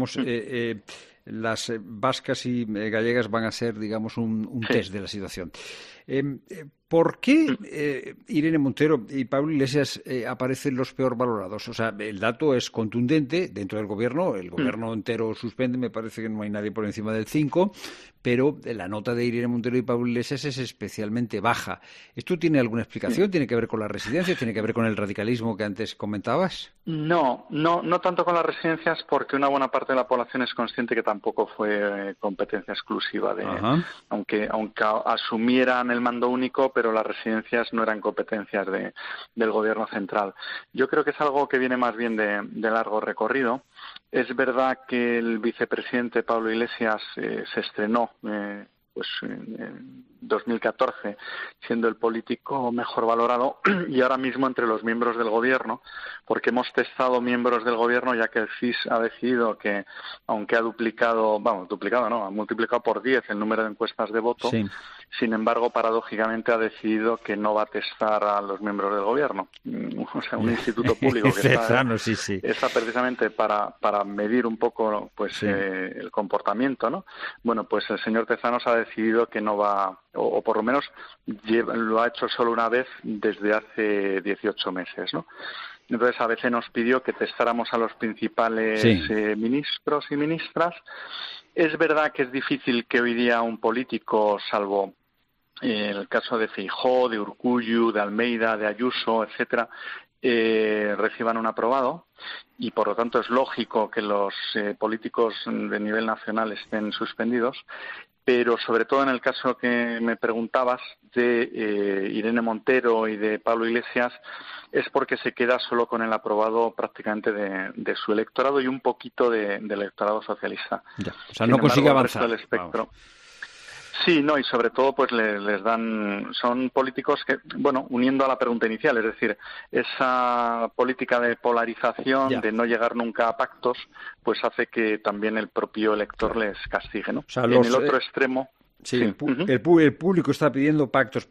las vascas y gallegas van a ser, un test de la situación. ¿Por qué Irene Montero y Pablo Iglesias aparecen los peor valorados? O sea, el dato es contundente dentro del gobierno. El gobierno entero suspende, me parece que no hay nadie por encima del 5, pero la nota de Irene Montero y Pablo Iglesias es especialmente baja. ¿Esto tiene alguna explicación? ¿Tiene que ver con las residencias? ¿Tiene que ver con el radicalismo que antes comentabas?
No tanto con las residencias, porque una buena parte de la población es consciente que tampoco fue competencia exclusiva aunque asumieran el mando único, pero las residencias no eran competencias del gobierno central. Yo creo que es algo que viene más bien de largo recorrido. Es verdad que el vicepresidente Pablo Iglesias se estrenó pues en 2014 siendo el político mejor valorado y ahora mismo entre los miembros del gobierno, porque hemos testado miembros del gobierno ya que el CIS ha decidido que, aunque ha multiplicado por 10 el número de encuestas de voto, sí. Sin embargo, paradójicamente ha decidido que no va a testar a los miembros del gobierno. O sea, un instituto público que está precisamente para medir un poco pues el comportamiento, ¿no? Bueno, pues el señor Tezanos ha decidido que no va, o por lo menos lo ha hecho solo una vez desde hace 18 meses, ¿no? Entonces, a veces nos pidió que testáramos a los principales ministros y ministras. Es verdad que es difícil que hoy día un político, salvo el caso de Feijóo, de Urkullu, de Almeida, de Ayuso, etcétera, reciban un aprobado, y por lo tanto es lógico que los políticos de nivel nacional estén suspendidos. Pero sobre todo en el caso que me preguntabas de Irene Montero y de Pablo Iglesias, es porque se queda solo con el aprobado prácticamente de su electorado y un poquito del electorado socialista.
Ya. O sea, no consigue avanzar.
El espectro. Sí, no, y sobre todo pues les dan, son políticos que, bueno, uniendo a la pregunta inicial, es decir, esa política de polarización, de no llegar nunca a pactos, pues hace que también el propio elector les castigue, ¿no? O sea, en el otro extremo...
Sí, el público está pidiendo pactos,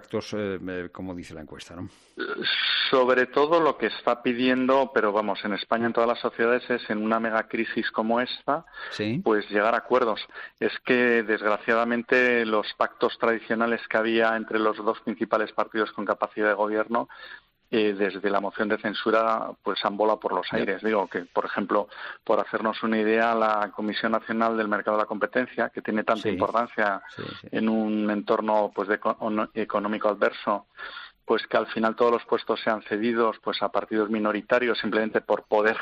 como dice la encuesta, ¿no?
Sobre todo lo que está pidiendo, pero vamos, en España, en todas las sociedades, es en una megacrisis como esta, pues llegar a acuerdos. Es que, desgraciadamente, los pactos tradicionales que había entre los dos principales partidos con capacidad de gobierno, desde la moción de censura pues han volado por los aires. Digo que, por ejemplo, por hacernos una idea, la Comisión Nacional del Mercado de la Competencia, que tiene tanta importancia en un entorno pues económico adverso, pues que al final todos los puestos sean cedidos pues a partidos minoritarios simplemente por poder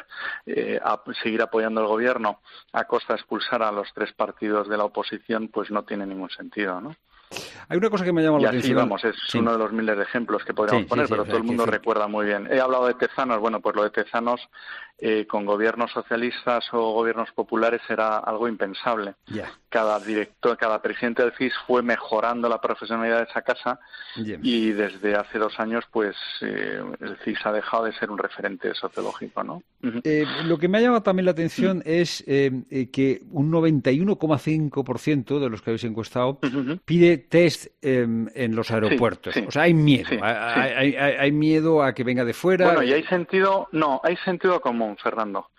seguir apoyando al gobierno a costa de expulsar a los tres partidos de la oposición, pues no tiene ningún sentido, ¿no?
Hay una cosa que me llama la atención.
Vamos, es uno de los miles de ejemplos que podríamos poner, pero todo el mundo recuerda muy bien. He hablado de Tezanos, bueno, pues lo de Tezanos con gobiernos socialistas o gobiernos populares era algo impensable. Cada presidente del CIS fue mejorando la profesionalidad de esa casa y desde hace 2 años, pues el CIS ha dejado de ser un referente sociológico, ¿no?
Lo que me ha llamado también la atención es que un 91,5% de los que habéis encuestado pide test en los aeropuertos. O sea, hay miedo. Hay miedo a que venga de fuera.
Bueno, y hay sentido común, Fernando.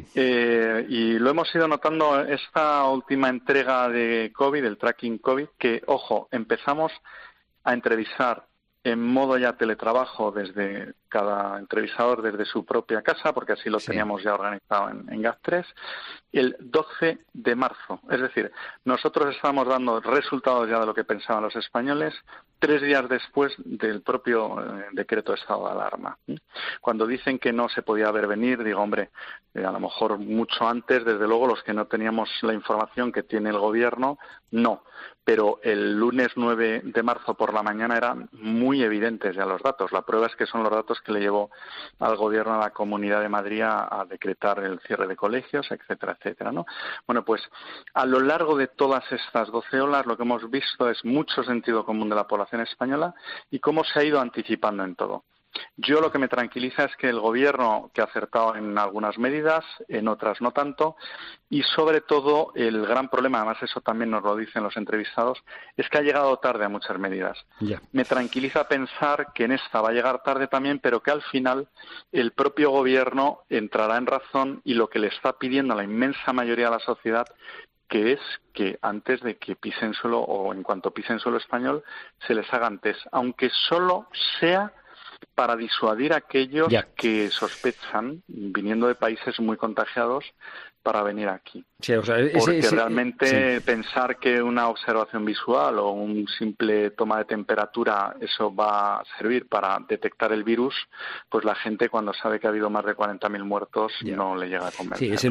Y lo hemos ido notando esta última entrega de COVID, el tracking COVID, que, ojo, empezamos a entrevistar en modo ya teletrabajo desde cada entrevistador desde su propia casa, porque así lo teníamos ya organizado en GAT3, el 12 de marzo. Es decir, nosotros estábamos dando resultados ya de lo que pensaban los españoles 3 días después del propio decreto de estado de alarma. Cuando dicen que no se podía ver venir, digo, hombre, a lo mejor mucho antes, desde luego, los que no teníamos la información que tiene el gobierno, no. Pero el lunes 9 de marzo por la mañana eran muy evidentes ya los datos. La prueba es que son los datos que le llevó al gobierno a la Comunidad de Madrid a decretar el cierre de colegios, etcétera, etcétera, ¿no? Bueno, pues a lo largo de todas estas 12 olas lo que hemos visto es mucho sentido común de la población española y cómo se ha ido anticipando en todo. Yo lo que me tranquiliza es que el gobierno, que ha acertado en algunas medidas, en otras no tanto, y sobre todo el gran problema, además eso también nos lo dicen los entrevistados, es que ha llegado tarde a muchas medidas. Me tranquiliza pensar que en esta va a llegar tarde también, pero que al final el propio gobierno entrará en razón y lo que le está pidiendo a la inmensa mayoría de la sociedad, que es que antes de que pisen suelo o en cuanto pisen suelo español, se les hagan test, aunque solo sea para disuadir a aquellos que sospechan, viniendo de países muy contagiados, para venir aquí. Porque realmente pensar que una observación visual o un simple toma de temperatura, eso va a servir para detectar el virus, pues la gente cuando sabe que ha habido más de 40.000 muertos no le llega a convencer.
Sí, ese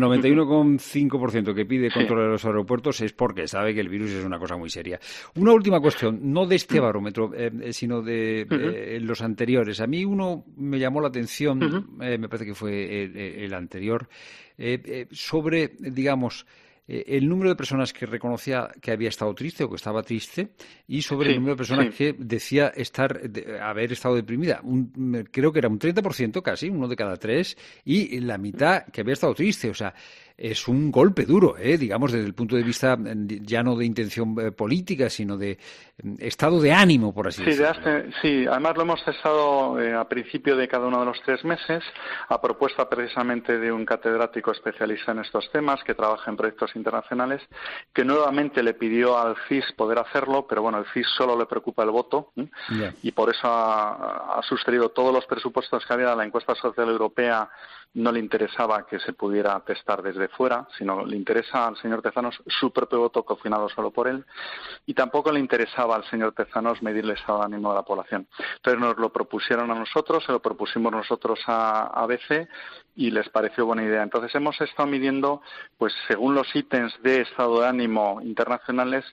91,5% que pide control de los aeropuertos es porque sabe que el virus es una cosa muy seria. Una última cuestión, no de este barómetro, sino de los anteriores. A mí uno me llamó la atención, me parece que fue el anterior, sobre, digamos, el número de personas que reconocía que había estado triste o que estaba triste y sobre el número de personas que decía haber estado deprimida. Creo que era un 30% casi, 1 de cada 3, y la mitad que había estado triste. O sea, es un golpe duro, digamos, desde el punto de vista ya no de intención política, sino de estado de ánimo, por así decirlo.
Sí, además lo hemos cesado a principio de cada uno de los 3 meses, a propuesta precisamente de un catedrático especialista en estos temas que trabaja en proyectos internacionales, que nuevamente le pidió al CIS poder hacerlo, pero bueno, al CIS solo le preocupa el voto, y por eso ha suscrito todos los presupuestos que había de la encuesta social europea. No le interesaba que se pudiera testar desde fuera, sino le interesa al señor Tezanos su propio voto cocinado solo por él, y tampoco le interesaba al señor Tezanos medir el estado de ánimo de la población. Entonces nos lo propusieron a nosotros, se lo propusimos nosotros a ABC y les pareció buena idea. Entonces hemos estado midiendo, pues según los ítems de estado de ánimo internacionales,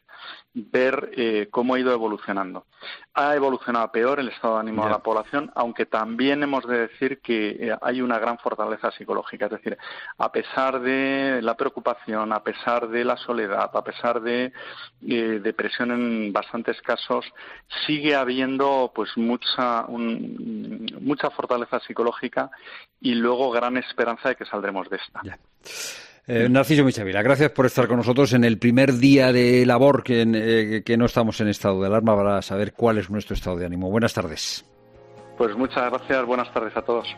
ver cómo ha ido evolucionando. Ha evolucionado peor el estado de ánimo de la población, aunque también hemos de decir que hay una gran fortaleza psicológica. Es decir, a pesar de la preocupación, a pesar de la soledad, a pesar de depresión en bastantes casos, sigue habiendo pues mucha fortaleza psicológica y luego gran esperanza de que saldremos de esta.
Narciso Michavila, gracias por estar con nosotros en el primer día de labor que no estamos en estado de alarma, para saber cuál es nuestro estado de ánimo. Buenas tardes.
Pues muchas gracias, buenas tardes a todos.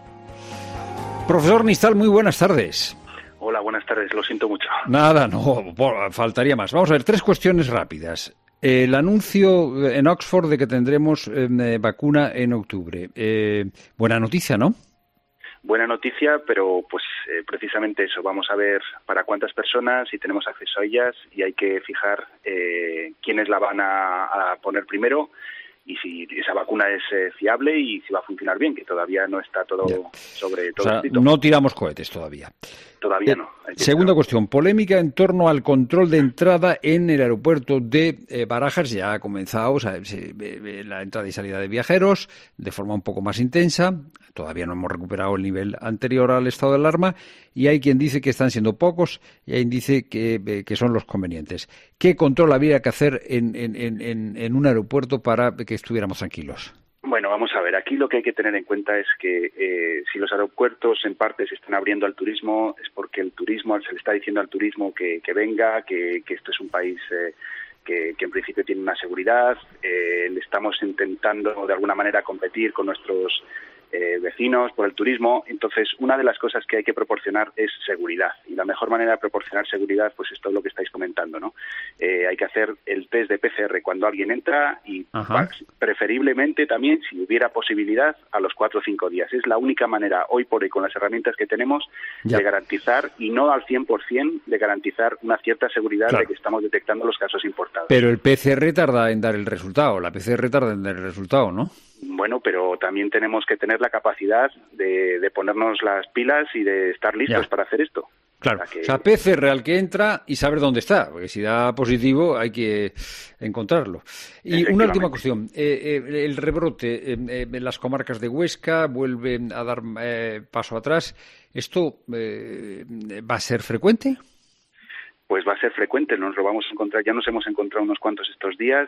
Profesor Nistal, muy buenas tardes.
Hola, buenas tardes, lo siento mucho.
Nada, no, faltaría más. Vamos a ver, 3 cuestiones rápidas. El anuncio en Oxford de que tendremos vacuna en octubre. Buena noticia, ¿no?
Buena noticia, pero pues precisamente eso. Vamos a ver para cuántas personas, si tenemos acceso a ellas, y hay que fijar quiénes la van a poner primero y si esa vacuna es fiable y si va a funcionar bien, que todavía no está todo sobre todo.
O sea, no tiramos cohetes todavía.
Todavía no.
Segunda cuestión, polémica en torno al control de entrada en el aeropuerto de Barajas. Ya ha comenzado la entrada y salida de viajeros de forma un poco más intensa. Todavía no hemos recuperado el nivel anterior al estado de alarma, y hay quien dice que están siendo pocos y hay quien dice que son los convenientes. ¿Qué control habría que hacer en un aeropuerto para que estuviéramos tranquilos?
Bueno, vamos a ver, aquí lo que hay que tener en cuenta es que si los aeropuertos en parte se están abriendo al turismo, es porque el turismo, se le está diciendo al turismo que venga, que esto es un país que en principio tiene una seguridad. Le estamos intentando de alguna manera competir con nuestros vecinos por el turismo. Entonces, una de las cosas que hay que proporcionar es seguridad, y la mejor manera de proporcionar seguridad pues es todo lo que estáis comentando, ¿no? Hay que hacer el test de PCR cuando alguien entra y preferiblemente también, si hubiera posibilidad, a los 4 o 5 días. Es la única manera hoy por hoy, con las herramientas que tenemos, de garantizar, y no al 100%, de garantizar una cierta seguridad de que estamos detectando los casos importados.
Pero el PCR tarda en dar el resultado, la PCR tarda en dar el resultado, ¿no?
Bueno, pero también tenemos que tener la capacidad de ponernos las pilas y de estar listos para hacer esto.
Claro, o sea, PCR al que entra y saber dónde está, porque si da positivo hay que encontrarlo. Y una última cuestión, el rebrote en las comarcas de Huesca vuelve a dar paso atrás. ¿Esto va a ser frecuente?
Pues va a ser frecuente, nos lo vamos a encontrar, ya nos hemos encontrado unos cuantos estos días,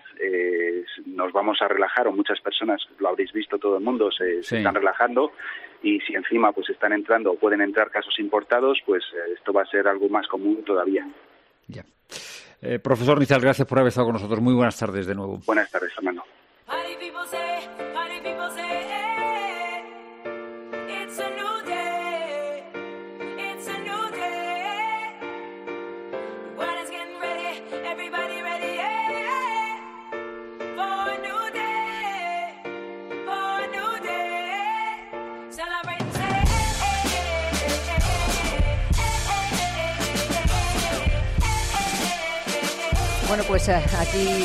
nos vamos a relajar, o muchas personas, lo habréis visto todo el mundo, se están relajando, y si encima pues están entrando o pueden entrar casos importados, pues esto va a ser algo más común todavía.
Ya. Profesor Nistal, gracias por haber estado con nosotros. Muy buenas tardes de nuevo.
Buenas tardes, Fernando.
Bueno, pues aquí en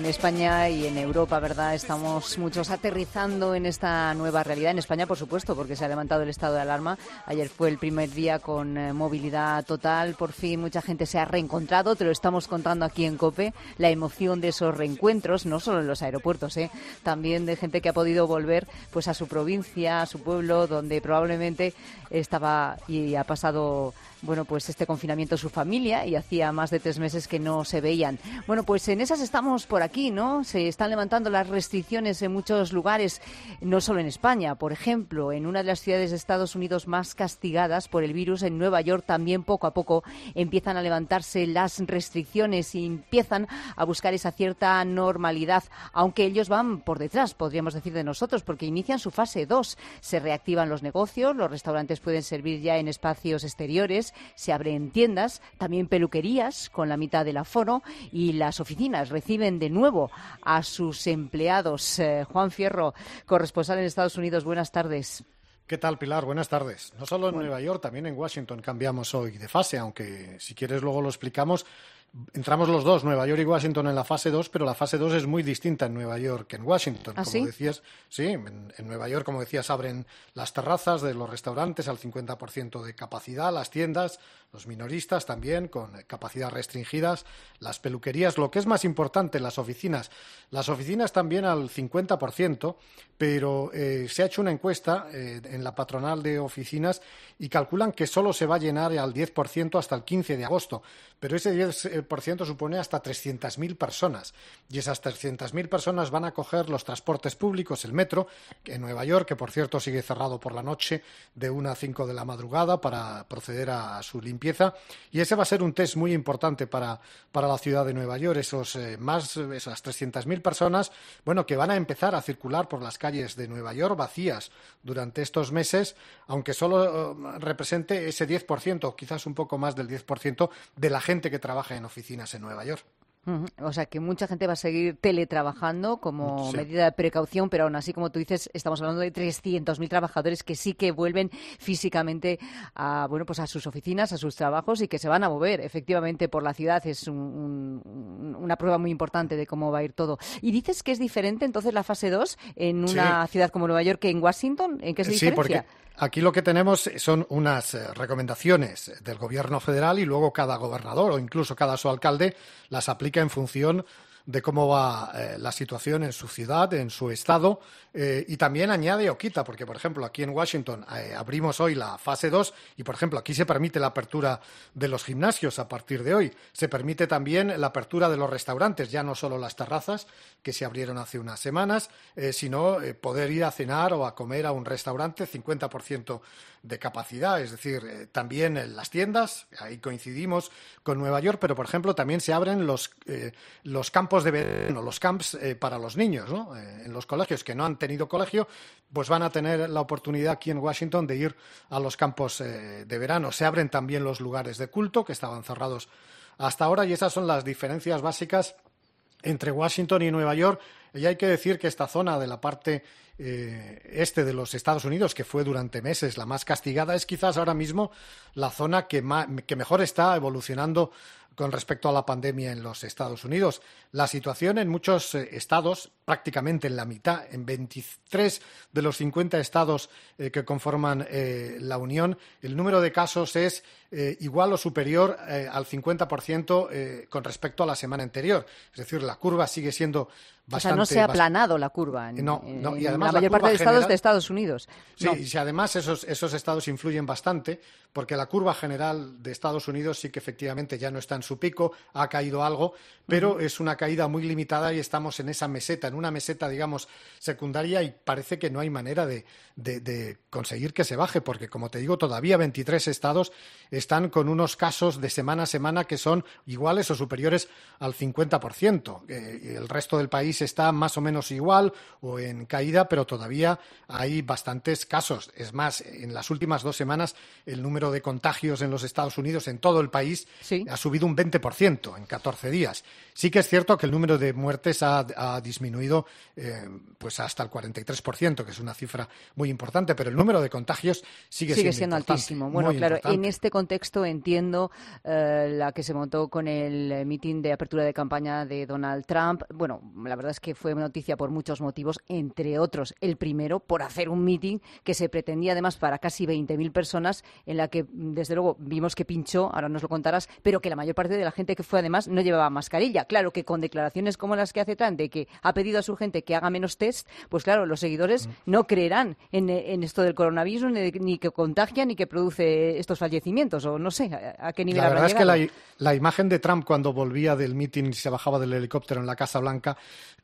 en España y en Europa, ¿verdad? Estamos muchos aterrizando en esta nueva realidad. En España, por supuesto, porque se ha levantado el estado de alarma. Ayer fue el primer día con movilidad total. Por fin mucha gente se ha reencontrado. Te lo estamos contando aquí en COPE. La emoción de esos reencuentros, no solo en los aeropuertos, también de gente que ha podido volver pues a su provincia, a su pueblo, donde probablemente estaba y ha pasado pues este confinamiento su familia y hacía más de 3 meses que no se veían. Bueno, pues en esas estamos por aquí, ¿no? Se están levantando las restricciones en muchos lugares, no solo en España. Por ejemplo, en una de las ciudades de Estados Unidos más castigadas por el virus, en Nueva York, también poco a poco empiezan a levantarse las restricciones y empiezan a buscar esa cierta normalidad, aunque ellos van por detrás, podríamos decir, de nosotros, porque inician su fase 2. Se reactivan los negocios, los restaurantes pueden servir ya en espacios exteriores, se abren tiendas, también peluquerías con la mitad del aforo y las oficinas reciben de nuevo a sus empleados. Juan Fierro, corresponsal en Estados Unidos, buenas tardes.
¿Qué tal, Pilar? Buenas tardes. No solo en Nueva York, también en Washington cambiamos hoy de fase, aunque si quieres luego lo explicamos. Entramos los dos, Nueva York y Washington, en la fase 2, pero la fase 2 es muy distinta en Nueva York que en Washington.
¿Ah, sí?
Como decías, sí, en Nueva York, como decías, abren las terrazas de los restaurantes al 50% de capacidad, las tiendas, los minoristas también, con capacidad restringidas, las peluquerías, lo que es más importante, las oficinas también al 50%, pero se ha hecho una encuesta en la patronal de oficinas y calculan que solo se va a llenar al 10% hasta el 15 de agosto, pero ese 10% supone hasta 300.000 personas y esas 300.000 personas van a coger los transportes públicos, el metro, en Nueva York, que por cierto sigue cerrado por la noche de 1 a 5 de la madrugada para proceder a su limpieza, y ese va a ser un test muy importante para la ciudad de Nueva York, esas 300.000 personas, que van a empezar a circular por las calles de Nueva York vacías durante estos meses, aunque solo represente ese 10%, quizás un poco más del 10% de la gente que trabaja en oficinas en Nueva York.
O sea, que mucha gente va a seguir teletrabajando como medida de precaución, pero aún así, como tú dices, estamos hablando de 300.000 trabajadores que sí que vuelven físicamente a sus oficinas, a sus trabajos y que se van a mover efectivamente por la ciudad. Es una prueba muy importante de cómo va a ir todo. Y dices que es diferente entonces la fase 2 en una ciudad como Nueva York que en Washington. ¿En qué es la diferencia?
Porque aquí lo que tenemos son unas recomendaciones del gobierno federal y luego cada gobernador o incluso cada su alcalde las aplica en función de cómo va la situación en su ciudad, en su estado, y también añade o quita, porque, por ejemplo, aquí en Washington abrimos hoy la fase 2 y, por ejemplo, aquí se permite la apertura de los gimnasios a partir de hoy. Se permite también la apertura de los restaurantes, ya no solo las terrazas, que se abrieron hace unas semanas, sino poder ir a cenar o a comer a un restaurante 50% de capacidad, es decir, también en las tiendas, ahí coincidimos con Nueva York, pero, por ejemplo, también se abren los campos de verano, los camps para los niños, ¿no? En los colegios que no han tenido colegio, pues van a tener la oportunidad aquí en Washington de ir a los campos de verano. Se abren también los lugares de culto que estaban cerrados hasta ahora y esas son las diferencias básicas entre Washington y Nueva York. Y hay que decir que esta zona de la parte este de los Estados Unidos, que fue durante meses la más castigada, es quizás ahora mismo la zona que mejor está evolucionando con respecto a la pandemia en los Estados Unidos. La situación en muchos estados, prácticamente en la mitad, en 23 de los 50 estados que conforman la Unión, el número de casos es igual o superior al 50% con respecto a la semana anterior. Es decir, la curva sigue siendo bastante...
O sea, no se ha aplanado la curva en
y además
la mayor parte de estados de Estados Unidos.
Sí, y si además esos estados influyen bastante, porque la curva general de Estados Unidos sí que efectivamente ya no está en su pico, ha caído algo, pero es una caída muy limitada y estamos en esa meseta, en una meseta, digamos, secundaria y parece que no hay manera de conseguir que se baje, porque, como te digo, todavía 23 estados están con unos casos de semana a semana que son iguales o superiores al 50%. El resto del país país está más o menos igual o en caída, pero todavía hay bastantes casos. Es más, en las últimas 2 semanas el número de contagios en los Estados Unidos, en todo el país, ha subido un 20% en 14 días. Sí que es cierto que el número de muertes ha disminuido pues hasta el 43%, que es una cifra muy importante, pero el número de contagios sigue siendo
altísimo. Bueno, claro,
importante.
En este contexto entiendo la que se montó con el mitin de apertura de campaña de Donald Trump. Bueno, la verdad es que fue noticia por muchos motivos, entre otros el primero, por hacer un mitin que se pretendía además para casi 20.000 personas, en la que desde luego vimos que pinchó, ahora nos lo contarás, pero que la mayor parte de la gente que fue además no llevaba mascarilla. Claro que con declaraciones como las que hace Trump, de que ha pedido a su gente que haga menos test, pues claro, los seguidores no creerán en esto del coronavirus, ni que contagia, ni que produce estos fallecimientos, o no sé a qué nivel habrá llegado.
La verdad es que la imagen de Trump cuando volvía del mitin y se bajaba del helicóptero en la Casa Blanca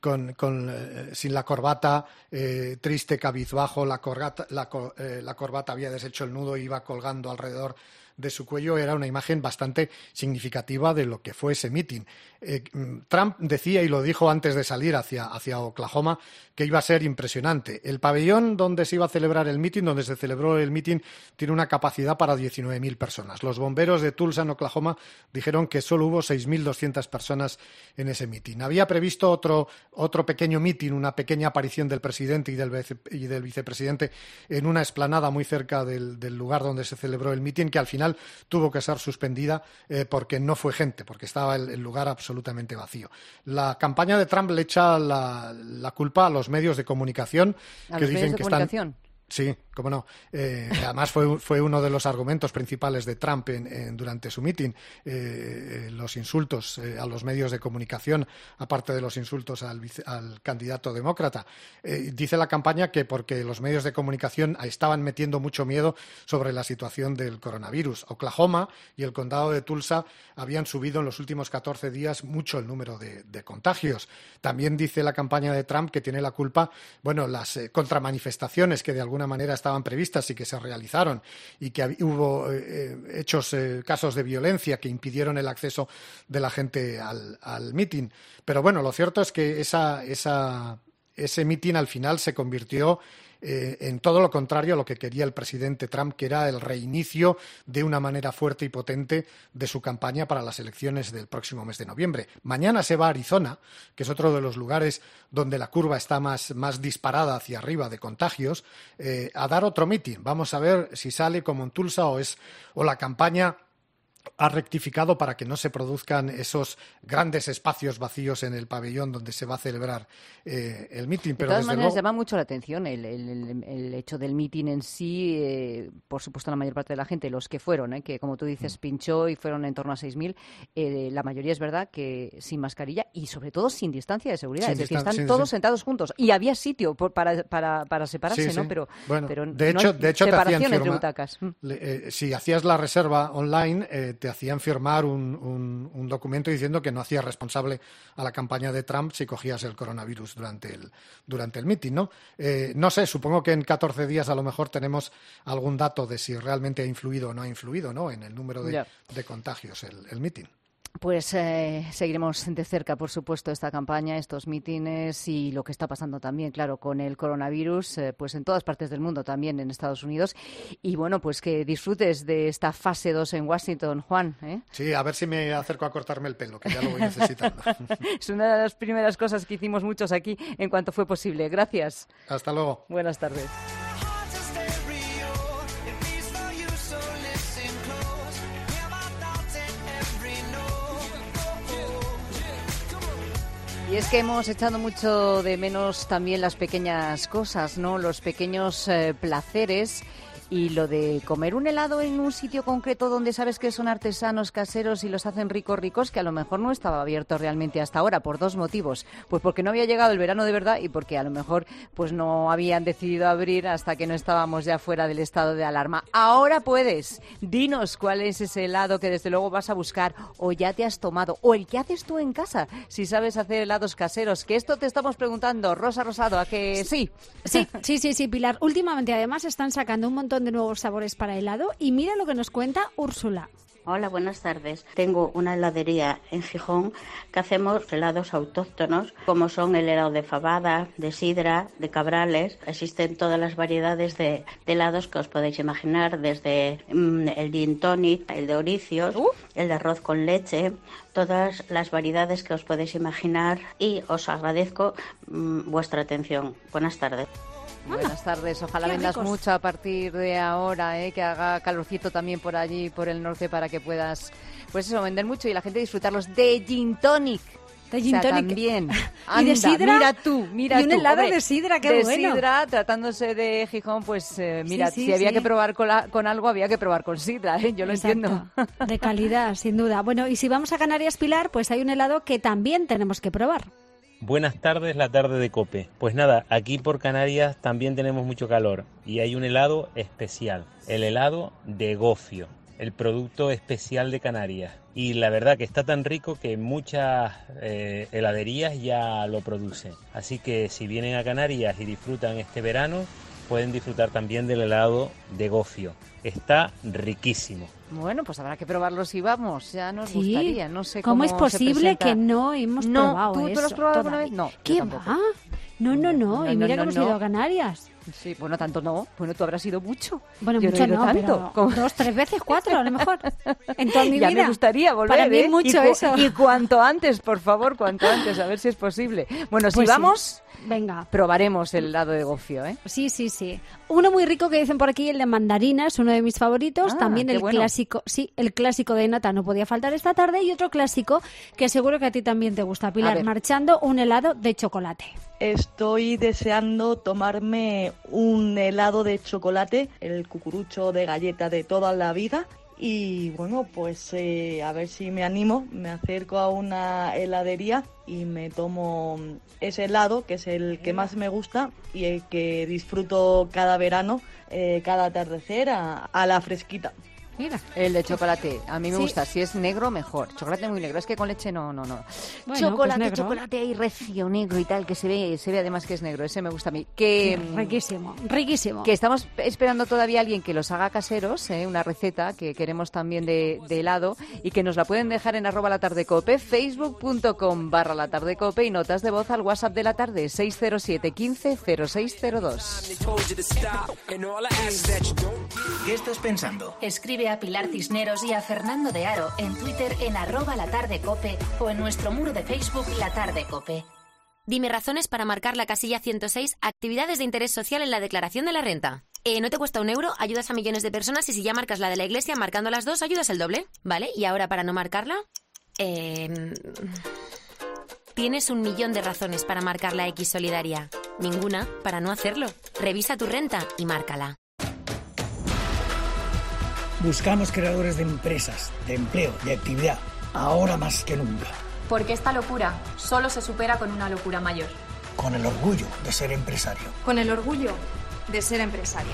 sin la corbata, triste, cabizbajo, la corbata había deshecho el nudo y iba colgando alrededor de su cuello, era una imagen bastante significativa de lo que fue ese mitin. Trump decía, y lo dijo antes de salir hacia Oklahoma, que iba a ser impresionante. El pabellón donde se iba a celebrar el mitin, donde se celebró el mitin, tiene una capacidad para 19.000 personas. Los bomberos de Tulsa, en Oklahoma, dijeron que solo hubo 6.200 personas en ese mitin. Había previsto otro pequeño mitin, una pequeña aparición del presidente y del vicepresidente en una explanada muy cerca del lugar donde se celebró el mitin, que al final tuvo que ser suspendida porque no fue gente, porque estaba el lugar absolutamente vacío. La campaña de Trump le echa la culpa a los medios de comunicación, que dicen que están... Sí, cómo no. Además fue uno de los argumentos principales de Trump durante su mitin, los insultos a los medios de comunicación, aparte de los insultos al candidato demócrata. Dice la campaña que porque los medios de comunicación estaban metiendo mucho miedo sobre la situación del coronavirus. Oklahoma y el condado de Tulsa habían subido en los últimos 14 días mucho el número de contagios. También dice la campaña de Trump que tiene la culpa, las contramanifestaciones que de alguna manera estaban previstas y que se realizaron, y que hubo casos de violencia que impidieron el acceso de la gente al mitin. Pero bueno, lo cierto es que ese mitin al final se convirtió en todo lo contrario a lo que quería el presidente Trump, que era el reinicio de una manera fuerte y potente de su campaña para las elecciones del próximo mes de noviembre. Mañana se va a Arizona, que es otro de los lugares donde la curva está más disparada hacia arriba de contagios, a dar otro mitin. Vamos a ver si sale como en Tulsa o la campaña ha rectificado para que no se produzcan esos grandes espacios vacíos en el pabellón donde se va a celebrar el mitin.
De todas maneras, llama mucho la atención el hecho del mitin en sí. Por supuesto, la mayor parte de la gente, los que fueron, que como tú dices, pinchó y fueron en torno a 6.000, la mayoría es verdad que sin mascarilla y sobre todo sin distancia de seguridad. Es decir, están todos sentados juntos y había sitio para separarse, ¿no? Pero
de hecho,
no hay separación entre butacas.
Si hacías la reserva online, te hacían firmar un documento diciendo que no hacías responsable a la campaña de Trump si cogías el coronavirus durante el mitin, ¿no? No sé, supongo que en 14 días a lo mejor tenemos algún dato de si realmente ha influido o no ha influido, ¿no?, en el número de contagios el mitin.
Pues seguiremos de cerca, por supuesto, esta campaña, estos mítines y lo que está pasando también, claro, con el coronavirus, pues en todas partes del mundo, también en Estados Unidos. Y bueno, pues que disfrutes de esta fase 2 en Washington, Juan.
Sí, a ver si me acerco a cortarme el pelo, que ya lo voy necesitando.
Es una de las primeras cosas que hicimos muchos aquí en cuanto fue posible. Gracias.
Hasta luego.
Buenas tardes. Y es que hemos echado mucho de menos también las pequeñas cosas, ¿no? Los pequeños placeres. Y lo de comer un helado en un sitio concreto donde sabes que son artesanos, caseros y los hacen ricos, que a lo mejor no estaba abierto realmente hasta ahora, por 2 motivos. Pues porque no había llegado el verano de verdad y porque a lo mejor pues no habían decidido abrir hasta que no estábamos ya fuera del estado de alarma. Ahora puedes. Dinos cuál es ese helado que desde luego vas a buscar o ya te has tomado, o el que haces tú en casa, si sabes hacer helados caseros. Que esto te estamos preguntando, Rosa Rosado, ¿a que sí?
Sí, Pilar. Últimamente además están sacando un montón de nuevos sabores para helado y mira lo que nos cuenta Úrsula.
Hola, buenas tardes. Tengo una heladería en Gijón que hacemos helados autóctonos, como son el helado de fabada, de sidra, de cabrales. Existen todas las variedades de helados que os podéis imaginar, desde el gin tonic, el de oricios, el de arroz con leche, todas las variedades que os podéis imaginar, y os agradezco vuestra atención. Buenas tardes.
Buenas tardes, ojalá vendas mucho a partir de ahora, que haga calorcito también por allí, por el norte, para que puedas, pues eso, vender mucho y la gente disfrutarlos de gin tonic.
De gin tonic.
También.
¿Y de sidra?
Mira
y un
tú,
helado
hombre,
de sidra, qué
de
bueno.
De sidra, tratándose de Gijón, pues mira,
sí,
si había
sí.
que probar con algo, había que probar con sidra, yo lo entiendo.
De calidad, sin duda. Bueno, y si vamos a Canarias, Pilar, pues hay un helado que también tenemos que probar.
Buenas tardes, la tarde de COPE. Pues nada, aquí por Canarias también tenemos mucho calor y hay un helado especial, el helado de gofio, el producto especial de Canarias. Y la verdad que está tan rico que muchas heladerías ya lo producen. Así que si vienen a Canarias y disfrutan este verano, pueden disfrutar también del helado de gofio. Está riquísimo.
Bueno, pues habrá que probarlo si vamos, ya nos gustaría, no sé cómo
es posible que no hemos probado
¿Tú lo has probado alguna vez? No,
¿qué va? No, y mira que hemos ido a Canarias.
Sí, bueno, tanto no. Bueno, tú habrás ido mucho.
Bueno,
yo
mucho
no,
tanto.
Pero
2, 3 veces, 4 a lo mejor. En toda mi vida.
Ya me gustaría volver.
Para mí mucho eso.
Y cuanto antes, por favor, cuanto antes, a ver si es posible. Bueno, si
pues
vamos...
Sí. Venga.
Probaremos el helado de gofio, ¿eh?
Sí. Uno muy rico que dicen por aquí, el de mandarina, es uno de mis favoritos. También el clásico, el clásico de nata no podía faltar esta tarde. Y otro clásico que seguro que a ti también te gusta, Pilar, marchando, un helado de chocolate.
Estoy deseando tomarme un helado de chocolate, el cucurucho de galleta de toda la vida. Y bueno, pues a ver si me animo, me acerco a una heladería y me tomo ese helado, que es el que más me gusta y el que disfruto cada verano, cada atardecer a la fresquita.
Mira, el de chocolate, a mí me gusta, si es negro mejor, chocolate muy negro, es que con leche no.
Bueno,
chocolate,
pues
chocolate ahí recio negro y tal, que se ve además que es negro, ese me gusta a mí. Que,
riquísimo.
Que estamos esperando todavía a alguien que los haga caseros, una receta que queremos también de helado y que nos la pueden dejar en @latardecope, facebook.com/latardecope y notas de voz al WhatsApp de la tarde, 607 15 0602.
¿Qué estás pensando?
Escribe a Pilar Cisneros y a Fernando de Aro en Twitter en @latardecope o en nuestro muro de Facebook La Tarde Cope.
Dime razones para marcar la casilla 106, actividades de interés social en la declaración de la renta. No te cuesta €1, ayudas a millones de personas y si ya marcas la de la iglesia, marcando las dos, ayudas el doble, ¿vale? Y ahora para no marcarla, tienes 1.000.000 de razones para marcar la X solidaria. Ninguna para no hacerlo. Revisa tu renta y márcala.
Buscamos creadores de empresas, de empleo, de actividad, ahora más que nunca.
Porque esta locura solo se supera con una locura mayor.
Con el orgullo de ser empresario.
Con el orgullo de ser empresaria.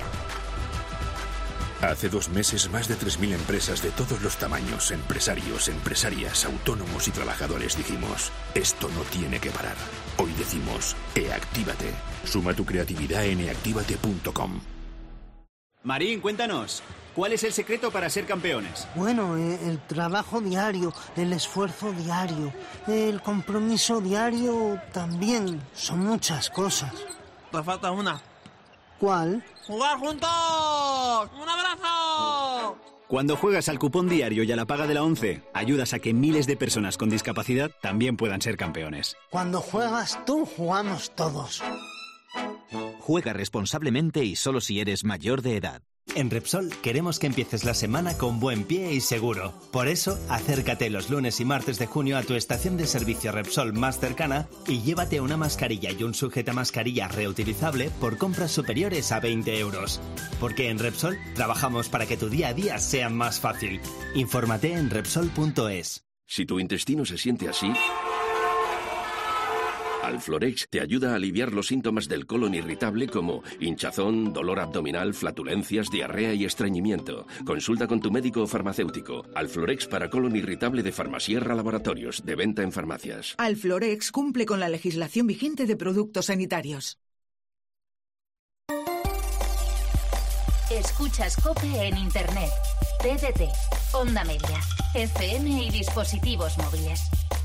Hace 2 meses, más de 3.000 empresas de todos los tamaños, empresarios, empresarias, autónomos y trabajadores dijimos, esto no tiene que parar. Hoy decimos, eactívate. Suma tu creatividad en eactívate.com.
Marín, cuéntanos, ¿cuál es el secreto para ser campeones?
Bueno, el trabajo diario, el esfuerzo diario, el compromiso diario también. Son muchas cosas.
Te falta una.
¿Cuál?
¡Jugar juntos! ¡Un abrazo! Cuando juegas al cupón diario y a la paga de la 11, ayudas a que miles de personas con discapacidad también puedan ser campeones.
Cuando juegas tú, jugamos todos.
Juega responsablemente y solo si eres mayor de edad.
En Repsol queremos que empieces la semana con buen pie y seguro. Por eso, acércate los lunes y martes de junio a tu estación de servicio Repsol más cercana y llévate una mascarilla y un sujetamascarilla reutilizable por compras superiores a 20 euros. Porque en Repsol trabajamos para que tu día a día sea más fácil. Infórmate en Repsol.es.
Si tu intestino se siente así, Alflorex te ayuda a aliviar los síntomas del colon irritable como hinchazón, dolor abdominal, flatulencias, diarrea y estreñimiento. Consulta con tu médico o farmacéutico. Alflorex para colon irritable de Farmasierra Laboratorios, de venta en farmacias.
Alflorex cumple con la legislación vigente de productos sanitarios.
Escuchas COPE en Internet. TDT, Onda Media, FM y dispositivos móviles.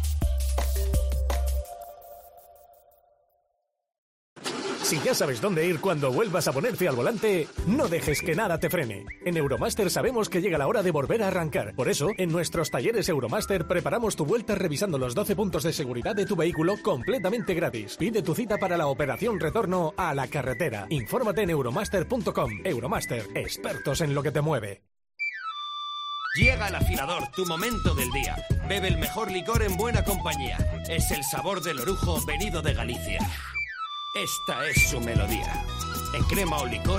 Si ya sabes dónde ir cuando vuelvas a ponerte al volante, no dejes que nada te frene. En Euromaster sabemos que llega la hora de volver a arrancar. Por eso, en nuestros talleres Euromaster preparamos tu vuelta revisando los 12 puntos de seguridad de tu vehículo completamente gratis. Pide tu cita para la operación retorno a la carretera. Infórmate en euromaster.com. Euromaster, expertos en lo que te mueve.
Llega el afilador, tu momento del día. Bebe el mejor licor en buena compañía. Es el sabor del orujo venido de Galicia. Esta es su melodía. En crema o licor.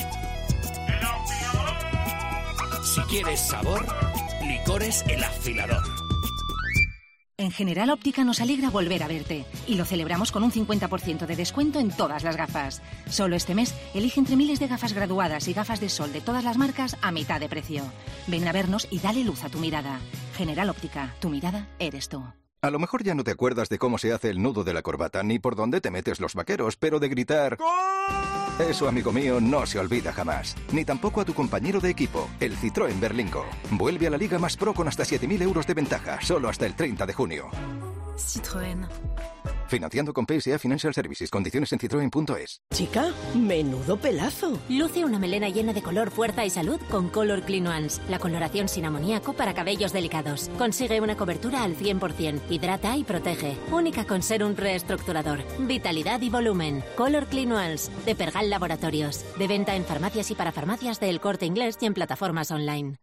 Si quieres sabor, licores El Afilador.
En General Óptica nos alegra volver a verte y lo celebramos con un 50% de descuento en todas las gafas. Solo este mes elige entre miles de gafas graduadas y gafas de sol de todas las marcas a mitad de precio. Ven a vernos y dale luz a tu mirada. General Óptica, tu mirada eres tú.
A lo mejor ya no te acuerdas de cómo se hace el nudo de la corbata ni por dónde te metes los vaqueros, pero de gritar ¡Gol! Eso, amigo mío, no se olvida jamás. Ni tampoco a tu compañero de equipo, el Citroën Berlingo. Vuelve a la Liga Más Pro con hasta 7.000 euros de ventaja, solo hasta el 30 de junio.
Citroën.
Financiando con PSA Financial Services. Condiciones en citroen.es.
Chica, menudo pelazo.
Luce una melena llena de color, fuerza y salud con Color Clean Ones. La coloración sin amoníaco para cabellos delicados. Consigue una cobertura al 100%. Hidrata y protege. Única con ser un reestructurador. Vitalidad y volumen. Color Clean Ones. De Pergal Laboratorios. De venta en farmacias y para farmacias de El Corte Inglés y en plataformas online.